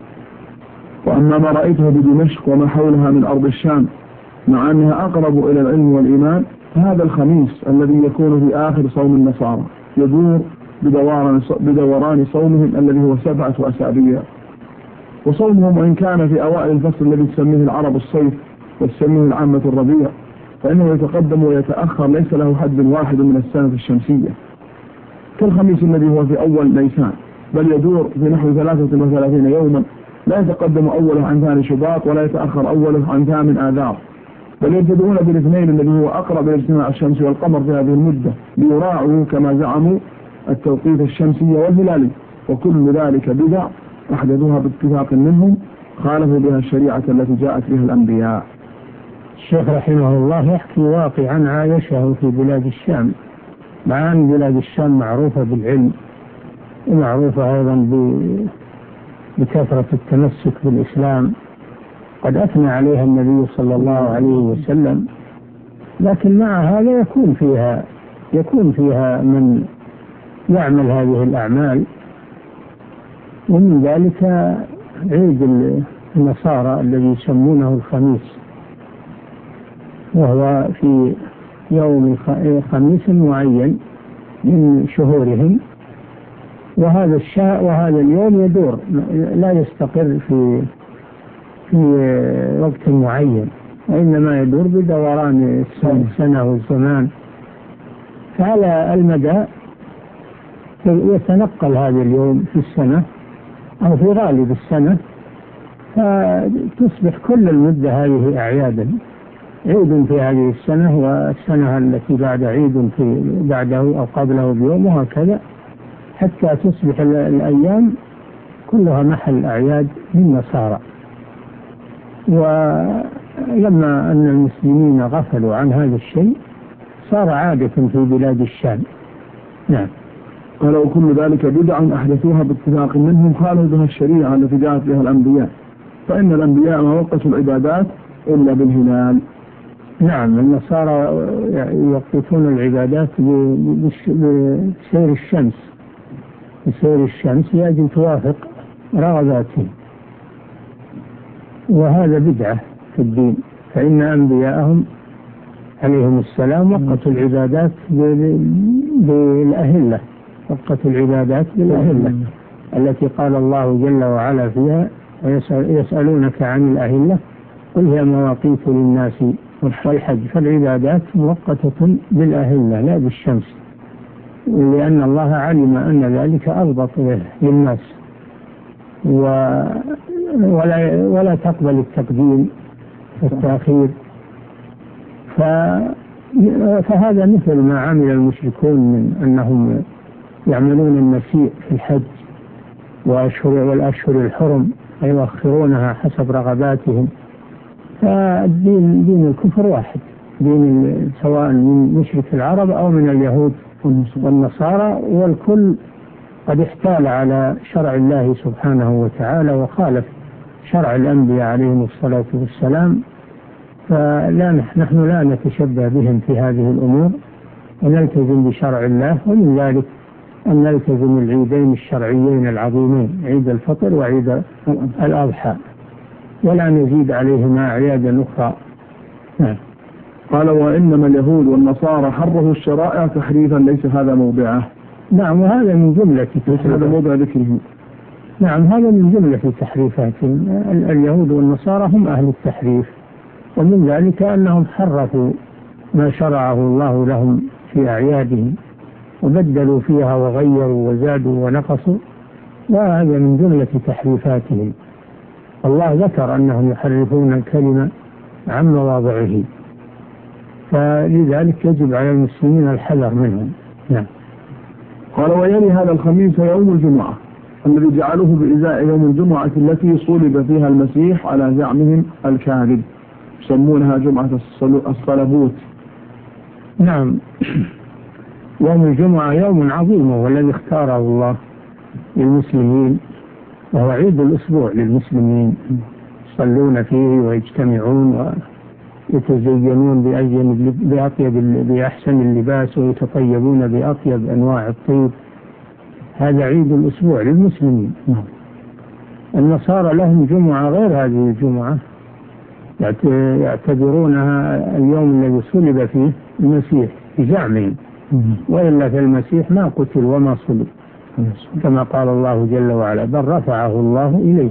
وأما ما رأيته بدمشق وما حولها من أرض الشام مع أنها أقرب إلى العلم والإيمان، هذا الخميس الذي يكون في آخر صوم النصارى يدور بدوران بدوران صومهم الذي هو سبعة أسابيع، وصومهم وإن كان في أوائل الفصل الذي تسميه العرب الصيف وتسميه العامة الربيع، فإنه يتقدم ويتأخر ليس له حد واحد من السنة الشمسية كالخميس الذي هو في أول نيسان، بل يدور في نحو ثلاثة وثلاثين يوما، لا يتقدم أوله عن ثاني شباط ولا يتأخر أوله عن ثامن آذار، بل يبتدئون بالاثنين الذي هو أقرب إلى اجتماع الشمس والقمر في هذه المدة ليراعوا كما زعموا التوقيت الشمسي والهلالي، وكل ذلك بدع أحدثوها باتفاق منهم خالفوا بها الشريعة التي جاءت بها الأنبياء. الشيخ رحمه الله يحكي واقعا عايشه في بلاد الشام، مع أن بلاد الشام معروفة بالعلم ومعروفة أيضا بكثرة التمسك بالإسلام، قد أثنى عليها النبي صلى الله عليه وسلم، لكن مع هذا يكون فيها يكون فيها من يعمل هذه الأعمال، ومن ذلك عيد النصارى الذي يسمونه الخميس، وهو في يوم خميس معين من شهورهم، وهذا الشهر وهذا اليوم يدور لا يستقر في في وقت معين، وإنما يدور بدوران السنة والزمان، فعلى المدى يتنقل هذا اليوم في السنة أو في غالب السنة، فتصبح كل المدة هذه أعيادا، عيد في هذه السنة والسنة التي بعد عيد في بعده أو قبله بيوم، وهكذا حتى تصبح الأيام كلها محل أعياد للنصارى. ولما أن المسلمين غفلوا عن هذا الشيء صار عادة في بلاد الشام. نعم. قالوا كل ذلك بدع أحدثوها باتفاق منهم خالفوا بها الشريعة التي جاءت بها الأنبياء، فإن الأنبياء ما وقتوا العبادات إلا بالهلال. نعم، النصارى يوقفون العبادات بسير الشمس، بسير الشمس يجب توافق رغباتهم، وهذا بدعة في الدين، فإن أنبياءهم عليهم السلام وقتوا العبادات بالأهلة، وقتوا العبادات بالأهلة التي قال الله جل وعلا فيها: يسألونك عن الأهلة قل هي مواقيت للناس والحج، فالعبادات مؤقتة بالأهلة لا بالشمس، لأن الله علم أن ذلك أضبط للناس، ولا ولا تقبل التقديم والتأخير. فهذا مثل ما عمل المشركون من أنهم يعملون النسيء في الحج وأشهر والأشهر الحرم يؤخرونها حسب رغباتهم. فالدين دين الكفر واحد، دين سواء من مشرك العرب أو من اليهود والنصارى، والكل قد احتال على شرع الله سبحانه وتعالى وخالف شرع الأنبياء عليهم الصلاة والسلام، فلا نحن لا نتشبه بهم في هذه الأمور، ونلتزم بشرع الله، ومن ذلك أن نلتزم العيدين الشرعيين العظيمين، عيد الفطر وعيد الأضحى، ولا نزيد عليهما أعيادا أخرى. نعم. قال وإنما اليهود والنصارى حرفوا الشرائع تحريفا ليس هذا موضعه. نعم، وهذا من جملة هذا موضع ذكره. نعم، هذا من جملة تحريفاتهم. اليهود والنصارى هم أهل التحريف، ومن ذلك أنهم حرفوا ما شرعه الله لهم في أعيادهم، وبدلوا فيها وغيروا وزادوا ونقصوا، وهذا من جملة تحريفاتهم. الله ذكر أنهم يحرفون الكلمة عن مواضعه، فلذلك يجب على المسلمين الحذر منهم. نعم. قال ويلي هذا الخميس يوم الجمعة الذي جعلوه بإزاء يوم الجمعة التي صلب فيها المسيح على زعمهم الكاذب، يسمونها جمعة الصلبوت. نعم، يوم الجمعة يوم عظيم والذي اختاره الله للمسلمين، وهو عيد الأسبوع للمسلمين، يصلون فيه ويجتمعون ويتزينون بأطيب بأحسن اللباس ويتطيبون بأطيب أنواع الطيب. هذا عيد الأسبوع للمسلمين. النصارى لهم جمعة غير هذه الجمعة، يعتبرونها اليوم الذي صلب فيه المسيح بزعمهم، وإلا فالمسيح ما قتل وما صلب كما قال الله جل وعلا، بل رفعه الله إليه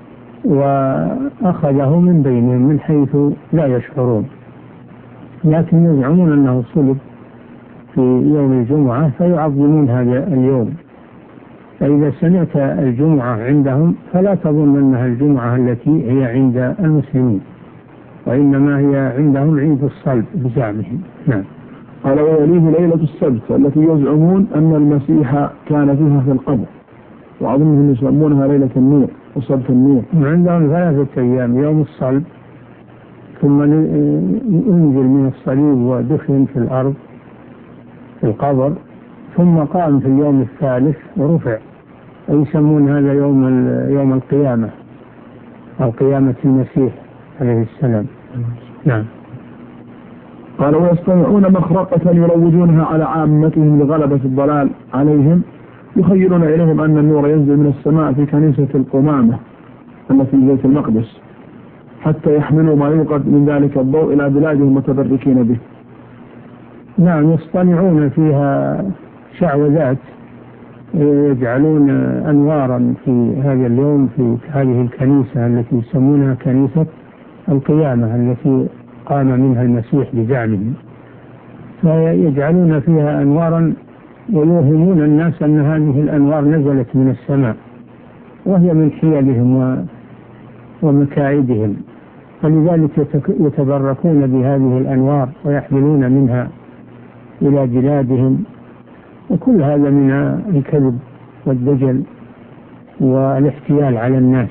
وأخذه من بينهم من حيث لا يشعرون، لكن يزعمون أنه صلب في يوم الجمعة فيعظمون هذا اليوم. فإذا سمعت الجمعة عندهم فلا تظن أنها الجمعة التي هي عند المسلمين، وإنما هي عندهم عيد الصلب بزعمهم. نعم. قال ويليه ليلة السبت التي يزعمون أن المسيح كان فيها في القبر، وأظنهم يسمونها ليلة النور وسبت النور. عندهم ثلاثة أيام، يوم الصلب، ثم ينزل من الصليب ودفن في الأرض في القبر، ثم قام في اليوم الثالث ورفع، ويسمون هذا يوم يوم القيامة أو قيامة المسيح عليه السلام. نعم. قال ويستمعون مخرقة يروجونها على عامتهم لغلبة الضلال عليهم، يخيلون إليهم أن النور ينزل من السماء في كنيسة القمامة التي في بيت المقدس، حتى يحملوا ما يوقد من ذلك الضوء إلى بلادهم متبركين به. نعم، يصطنعون فيها شعوذات، يجعلون أنوارا في هذا اليوم في هذه الكنيسة التي يسمونها كنيسة القيامة التي قام منها المسيح بزعمهم، فيجعلون فيها أنوارا ويوهمون الناس أن هذه الأنوار نزلت من السماء، وهي من حيلهم ومكائدهم، فلذلك يتبركون بهذه الأنوار ويحملون منها إلى بلادهم. وكل هذا من الكذب والدجل والاحتيال على الناس،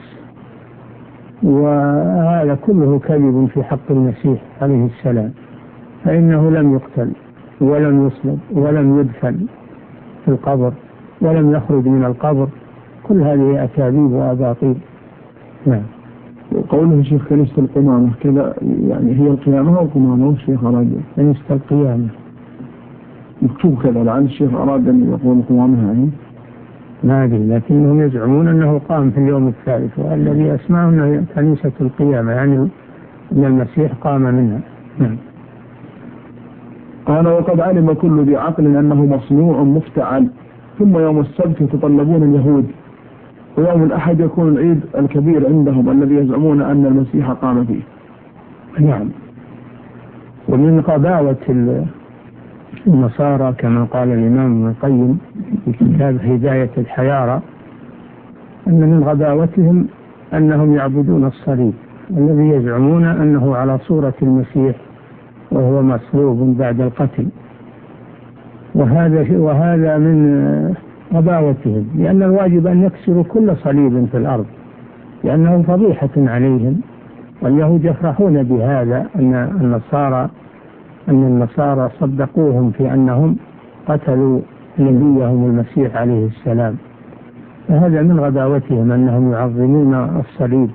وهذا كله كذب في حق المسيح عليه السلام، فإنه لم يقتل ولم يصلب ولم يدفن في القبر ولم يخرج من القبر، كل هذه أكاذيب وأباطيل. نعم. وقوله شيخ كنيسة القمامة كذا، يعني هي القيامة أو القمامة والشيخ أراد كنيسة القيامة مكتوب كذا، لعل الشيخ أراد أن يقول القمامة يعني ما أدري، لكنهم يزعمون أنه قام في اليوم الثالث، والذي أسمعه أنه كنيسة القيامة، يعني أن المسيح قام منها. نعم. قال وقد علم كل ذي عقل أنه مصنوع مفتعل، ثم يوم السبت يتطلبون اليهود، ويوم الأحد يكون العيد الكبير عندهم الذي يزعمون أن المسيح قام فيه. نعم. ومن غباوة النصارى كما قال الإمام ابن القيم في كتاب هداية الحيارى أن من غباوتهم أنهم يعبدون الصليب الذي يزعمون أنه على صورة المسيح وهو مصلوب بعد القتل، وهذا وهذا من غباوتهم، لأن الواجب أن يكسروا كل صليب في الأرض، لأنه فضيحة عليهم. واليهود يفرحون بهذا، أن النصارى أن النصارى صدقوهم في أنهم قتلوا نبيهم المسيح عليه السلام، فهذا من غباوتهم أنهم يعظمون الصليب،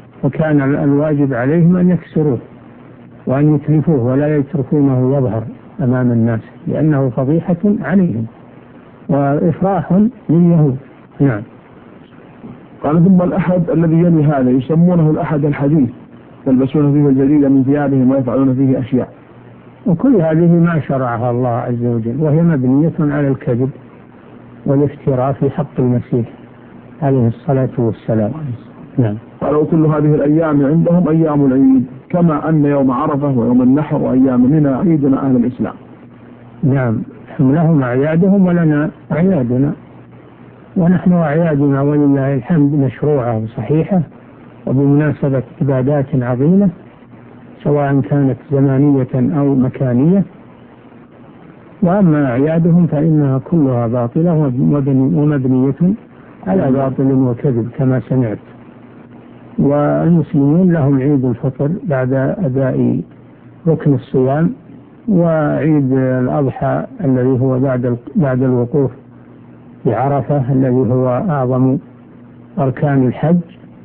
وكان الواجب عليهم أن يكسروه وأن يتلفوه ولا يتركونه يظهر أمام الناس، لأنه فضيحة عليهم وإفراح لليهود. نعم. قال ثم الأحد الذي يلي هذا يسمونه الأحد الحديث، يلبسون فيه الجديد من ثيابهم ويفعلون فيه أشياء. وكل هذه ما شرعها الله عز وجل، وهي مبنية على الكذب والافتراء في حق المسيح عليه الصلاة والسلام. نعم. قالوا كل هذه الأيام عندهم أيام العيد، كما أن يوم عرفة ويوم النحر وأيام منى عيدنا أهل الإسلام. نعم، هم لهم أعيادهم ولنا أعيادنا، ونحن أعيادنا ولله الحمد مشروعة وصحيحة وبمناسبة عبادات عظيمة سواء كانت زمانية أو مكانية. وأما أعيادهم فإنها كلها باطلة ومبنية على باطل وكذب كما سمعت. والمسلمون لهم عيد الفطر بعد أداء ركن الصيام، وعيد الأضحى الذي هو بعد بعد الوقوف بعرفة الذي هو أعظم أركان الحج،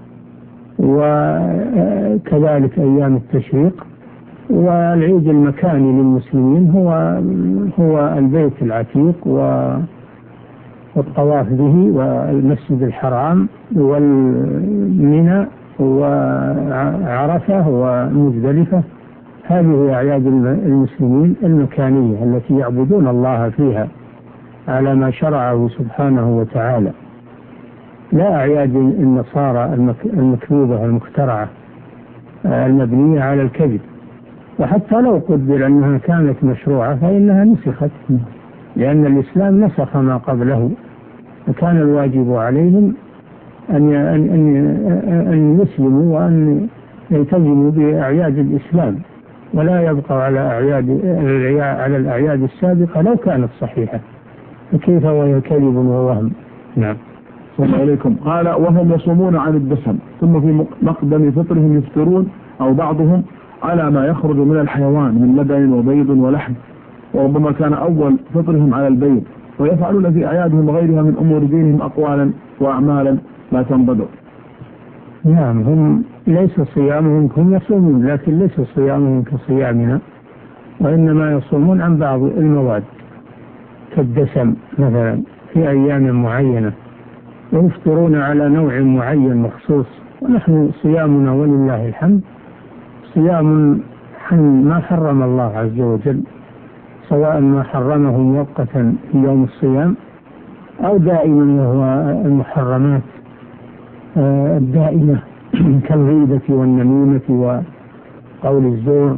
وكذلك أيام التشريق. والعيد المكاني للمسلمين هو هو البيت العتيق والطواف به والمسجد الحرام والمنى وعرفة ومزدلفة. هذه أعياد المسلمين المكانية التي يعبدون الله فيها على ما شرعه سبحانه وتعالى، لا أعياد النصارى المكذوبة المخترعة المبنية على الكذب. وحتى لو قدر أنها كانت مشروعة فإنها نسخت، لأن الإسلام نسخ ما قبله، وكان الواجب عليهم أن أن يسلموا وأن يلتزموا بأعياد الإسلام، ولا يبقوا على أعياد على الأعياد السابقة لو كانت صحيحة، فكيف وهي كذب ووهم. نعم. السلام عليكم. قال وهم يصومون عن الدسم، ثم في مقدم فطرهم يفطرون أو بعضهم على ما يخرج من الحيوان من لبن وبيض ولحم، وربما كان أول فطرهم على البيض، ويفعلون في أعيادهم وغيرها من أمور دينهم أقوالا وأعمالا لا تنضبط. نعم، هم ليس صيامهم، هم يصومون لكن ليس صيامهم كصيامنا، وإنما يصومون عن بعض المواد كالدسم مثلا في أيام معينة، ويفطرون على نوع معين مخصوص. ونحن صيامنا ولله الحمد صيام ما حرم الله عز وجل، سواء ما حرمه مؤقتا في يوم الصيام أو دائما وهو المحرمات الدائمة كالغيبة والنميمة وقول الزور،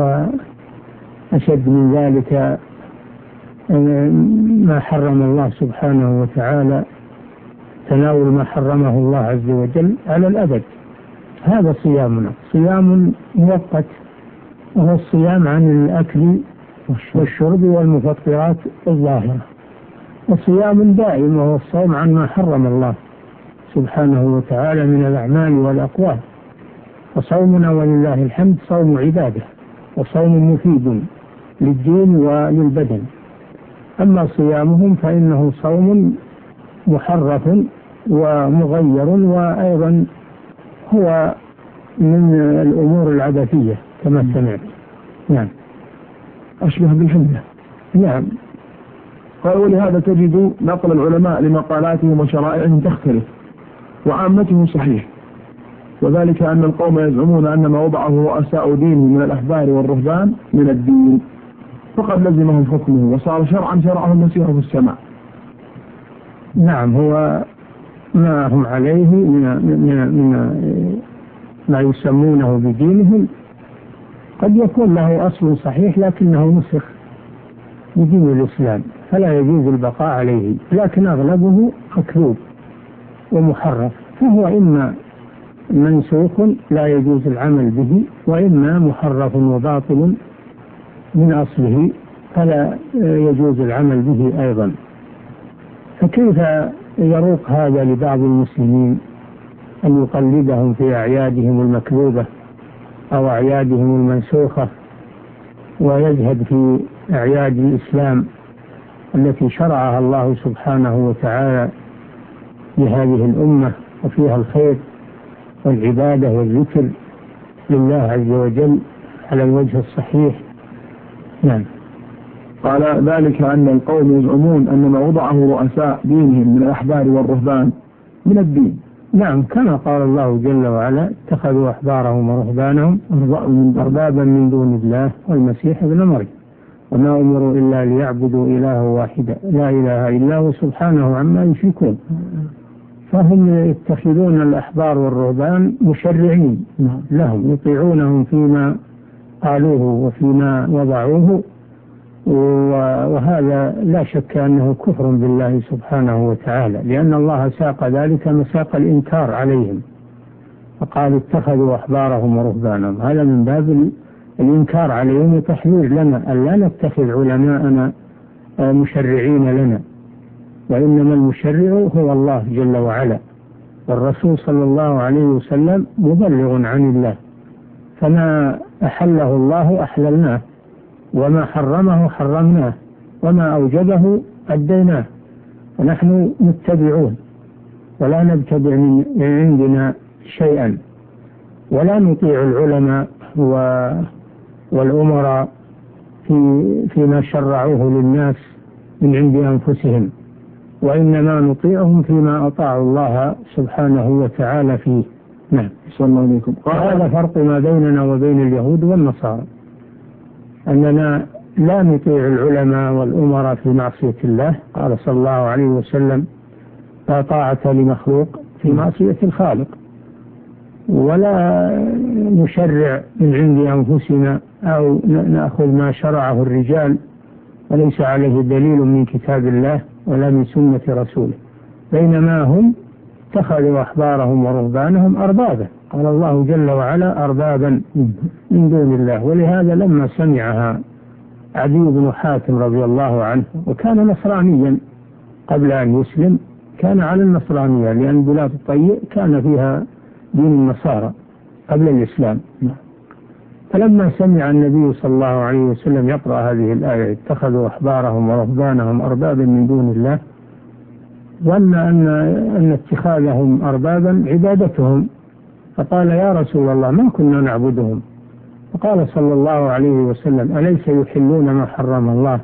وأشد من ذلك ما حرم الله سبحانه وتعالى تناول ما حرمه الله عز وجل على الأبد. هذا صيامنا صيام مؤقت، وهو الصيام عن الأكل والشرب والمفطرات الظاهرة، وصيام دائم وهو الصوم عن ما حرم الله سبحانه وتعالى من الأعمال والأقوال. وصومنا ولله الحمد صوم عبادة وصوم مفيد للدين وللبدن. أما صيامهم فإنه صوم محرف ومغير، وأيضا هو من الأمور العبثية كما سمعت. نعم. أشبه بالحمية. نعم. قالوا لهذا تجد نقل العلماء لمقالاتهم وشرائعهم تختلف، وعامته صحيح، وذلك أن القوم يزعمون أن ما وضعه رؤساء دينهم من الأحبار والرهبان من الدين، فقد لزمهم حكمه وصار شرعا شرعه المسيح في السماء. نعم، هو ما هم عليه من, من, من ما يسمونه بدينهم قد يكون له أصل صحيح لكنه نسخ بدين الإسلام فلا يجوز البقاء عليه، لكن أغلبه مكذوب ومحرف، فهو إما منسوخ لا يجوز العمل به، وإما محرف وباطل من أصله فلا يجوز العمل به أيضا. فكيف يروق هذا لبعض المسلمين أن يقلدهم في أعيادهم المكذوبة أو أعيادهم المنسوخة، ويزهد في أعياد الإسلام التي شرعها الله سبحانه وتعالى لهذه الأمة وفيها الخير والعبادة والذكر لله عز وجل على الوجه الصحيح. نعم. قال ذلك أن القوم يزعمون أن ما وضعه رؤساء دينهم من الأحبار والرهبان من الدين. نعم، كما قال الله جل وعلا اتخذوا أحبارهم ورهبانهم أربابا من دون الله والمسيح ابن مريم وما أمروا إلا ليعبدوا إله واحدا لا إله إلا هو سبحانه عما يشركون. فهم يتخذون الأحبار والرهبان مشرعين لهم، يطيعونهم فيما قالوه وفيما وضعوه، وهذا لا شك أنه كفر بالله سبحانه وتعالى، لأن الله ساق ذلك مساق الإنكار عليهم، فقال اتخذوا أحبارهم ورهبانهم، هذا من باب الإنكار عليهم وتحذير لنا أن لا نتخذ علماءنا مشرعين لنا، وإنما المشرع هو الله جل وعلا، والرسول صلى الله عليه وسلم مبلغ عن الله، فما أحله الله أحللناه، وما حرمه حرمناه، وما أوجبه أديناه، ونحن متبعون ولا نبتدع من عندنا شيئا، ولا نطيع العلماء والأمراء في فيما شرعوه للناس من عند أنفسهم، وإنما نطيعهم فيما أطاعوا الله سبحانه وتعالى فيه. نعم. صلى الله عليكم. هذا فرق ما بيننا وبين اليهود والنصارى، أننا لا نطيع العلماء والأمراء في معصية الله، قال صلى الله عليه وسلم لا طاعة لمخلوق في معصية الخالق، ولا نشرع من عند أنفسنا أو نأخذ ما شرعه الرجال وليس عليه دليل من كتاب الله ولا من سنة رسوله، بينما هم اتخذوا أحبارهم ورهبانهم أربابا، قال الله جل وعلا أربابا من دون الله. ولهذا لما سمعها عدي بن حاتم رضي الله عنه، وكان نصرانيا قبل أن يسلم، كان على النصرانية، لأن بلاد الطيء كان فيها دين النصارى قبل الإسلام، فلما سمع النبي صلى الله عليه وسلم يقرأ هذه الآية اتخذوا أحبارهم ورهبانهم أربابا من دون الله، ظن أن أن اتخاذهم أربابا عبادتهم، فقال يا رسول الله ما كنا نعبدهم، فقال صلى الله عليه وسلم أليس يحلون ما حرم الله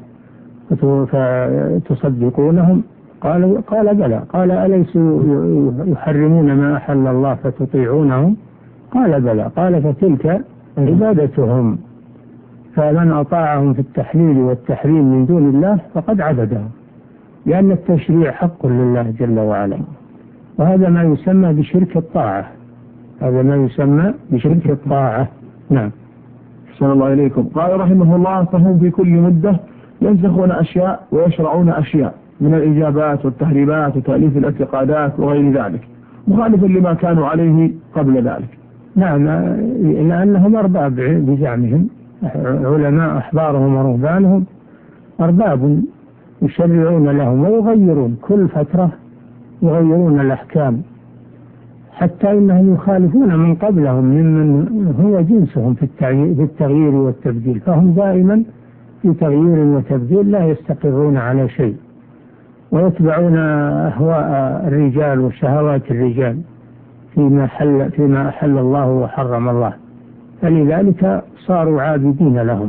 فتصدقونهم؟ قال قال بلى. قال أليس يحرمون ما أحل الله فتطيعونهم؟ قال بلى. قال فتلك عبادتهم، فمن أطاعهم في التحليل والتحريم من دون الله فقد عبدهم، لأن التشريع حق لله جل وعلا، وهذا ما يسمى بشرك الطاعة، هذا ما يسمى بشرك الطاعة. نعم. صلى الله عليكم. قال رحمه الله فهم في كل مدة ينسخون أشياء ويشرعون أشياء من الإجابات والتحريمات وتأليف الاعتقادات وغير ذلك، مخالفا لما كانوا عليه قبل ذلك. نعم، لأنهم أرباب بزعمهم، علماء أحبارهم ورهبانهم أرباب يشرعون لهم ويغيرون كل فترة، يغيرون الأحكام، حتى إنهم يخالفون من قبلهم ممن هو جنسهم في التغيير والتبديل، فهم دائما في تغيير وتبديل لا يستقرون على شيء، ويتبعون أهواء الرجال وشهوات الرجال فيما حل فيما أحل الله وحرم الله، فلذلك صاروا عابدين لهم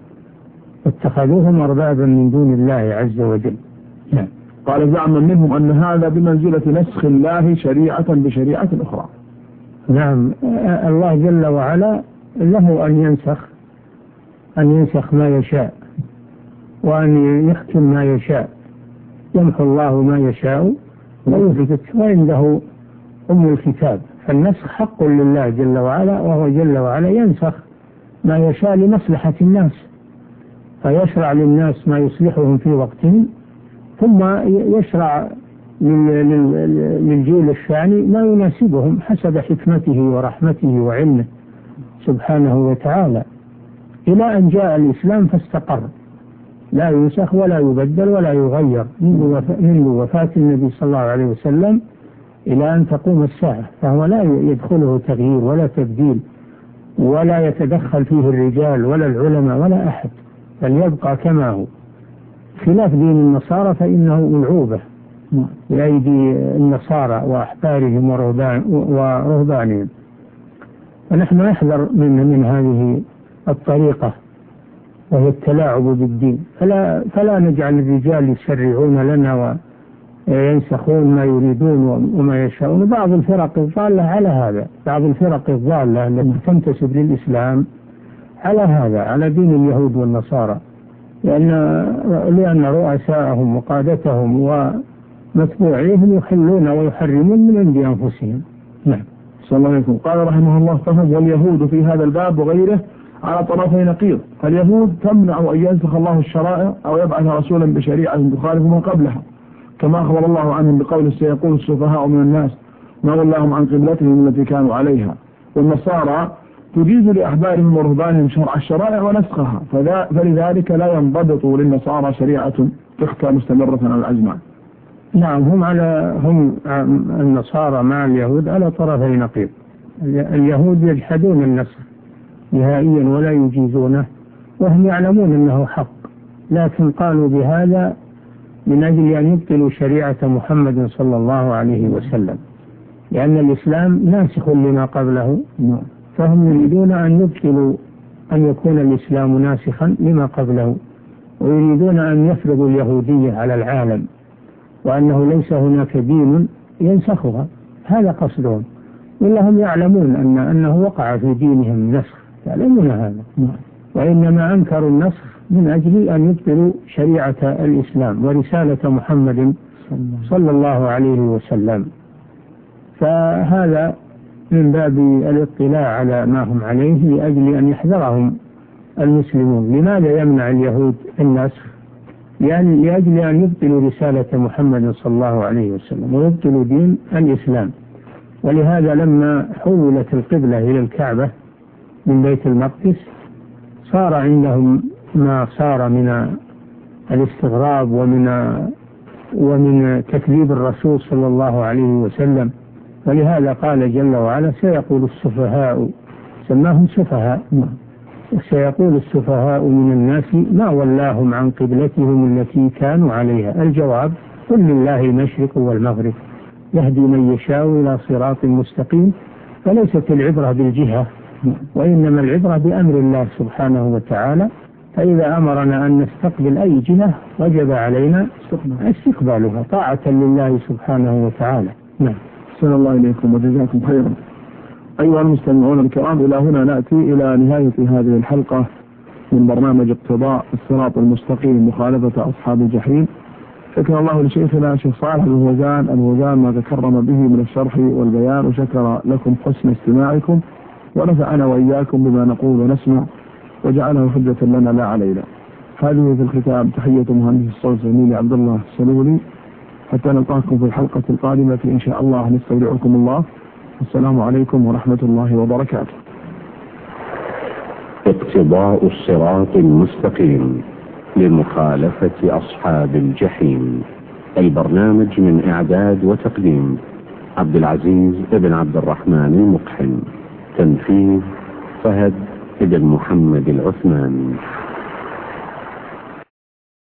واتخذوهم أربابا من دون الله عز وجل. نعم. قال زعما منهم أن هذا بمنزلة نسخ الله شريعة بشريعة أخرى. نعم، الله جل وعلا له أن ينسخ أن ينسخ ما يشاء وأن يحكم ما يشاء، يمحو الله ما يشاء ويثبت، وعنده أم الكتاب، فالنسخ حق لله جل وعلا، وهو جل وعلا ينسخ ما يشاء لمصلحة الناس، فيشرع للناس ما يصلحهم في وقتهم، ثم يشرع للجيل الثاني ما يناسبهم حسب حكمته ورحمته وعلمه سبحانه وتعالى، إلى أن جاء الإسلام فاستقر، لا ينسخ ولا يبدل ولا يغير منذ وفاة النبي صلى الله عليه وسلم إلى أن تقوم الساعة، فهو لا يدخله تغيير ولا تبديل، ولا يتدخل فيه الرجال ولا العلماء ولا أحد، بل يبقى كما هو، خلاف دين النصارى فإنه ألعوبة بأيدي النصارى وأحبارهم ورهبانهم، فنحن نحذر من من هذه الطريقة وهي التلاعب بالدين. فلا, فلا نجعل الرجال يشرعون لنا وينسخون ما يريدون وما يشاءون. بعض الفرق الضالة على هذا، بعض الفرق الضالة التي تنتسب للإسلام على هذا، على دين اليهود والنصارى، لأن لأن رؤساءهم وقادتهم ومتبوعيهم يحلون ويحرمون من عند أنفسهم. نعم. صلى الله عليه وسلم. قال رحمه الله فهم واليهود في هذا الباب وغيره على طرفي نقيض. اليهود تمنع أن ينسخ الله الشرائع أو يبعث رسولا بشريعة تخالف من قبلها، كما أخبر الله عنهم بقول سيقول السفهاء من الناس ما ولاهم عن قبلتهم التي كانوا عليها. والنصارى تجيز لأحبارهم ورهبانهم شرع الشرائع ونسخها، فلذلك لا ينضبط للنصارى شريعة تحكى مستمرة على الأزمان. نعم، هم على هم النصارى مع اليهود على طرفي نقيض. اليهود يجحدون النسخ نهائيا ولا يجيزونه، وهم يعلمون أنه حق، لكن قالوا بهذا من أجل أن يبطلوا شريعة محمد صلى الله عليه وسلم، لأن الإسلام ناسخ لما قبله، فهم يريدون أن يبطلوا أن يكون الإسلام ناسخا لما قبله، ويريدون أن يفرضوا اليهودية على العالم، وأنه ليس هناك دين ينسخها. هذا قصدهم، ولا هم يعلمون أن أنه وقع في دينهم نسخ، يعلمون هذا، وإنما أنكروا النسخ من أجل أن يبطلوا شريعة الإسلام ورسالة محمد صلى الله عليه وسلم. فهذا من باب الاطلاع على ما هم عليه لأجل أن يحذرهم المسلمون. لماذا يمنع اليهود النسخ؟ يعني لأجل أن يبطلوا رسالة محمد صلى الله عليه وسلم ويبطلوا دين الإسلام. ولهذا لما حولت القبلة إلى الكعبة من بيت المقدس صار عندهم ما صار من الاستغراب ومن ومن تكذيب الرسول صلى الله عليه وسلم. ولهذا قال جل وعلا سيقول السفهاء، سماهم سفهاء، سيقول السفهاء من الناس ما ولاهم عن قبلتهم التي كانوا عليها. الجواب قل لله المشرق والمغرب يهدي من يشاء إلى صراط مستقيم. فليست العبرة بالجهة، وإنما العبرة بأمر الله سبحانه وتعالى. فإذا أمرنا أن نستقبل أي جهة وجب علينا استقبالها طاعة لله سبحانه وتعالى. نعم. أحسن الله إليكم وجزاكم خيرا. أيها المستمعون الكرام، إلى هنا نأتي إلى نهاية هذه الحلقة من برنامج اقتضاء الصراط المستقيم مخالفة أصحاب الجحيم. شكر الله لشيخنا شيخ صالح الهوزان الهوزان ما تكرم به من الشرح والبيان، وشكر لكم حسن استماعكم، ونفعنا وإياكم بما نقول ونسمع، وجعله حجة لنا لا علينا. هذه في الختام تحية مهندس الصوت زميلي عبد الله السلولي، حتى نلقاكم في الحلقة القادمة إن شاء الله. نستودعكم الله، السلام عليكم ورحمة الله وبركاته. اقتضاء الصراط المستقيم لمخالفة أصحاب الجحيم، البرنامج من إعداد وتقديم عبد العزيز ابن عبد الرحمن المقحم، تنفيذ فهد ابن محمد العثمان.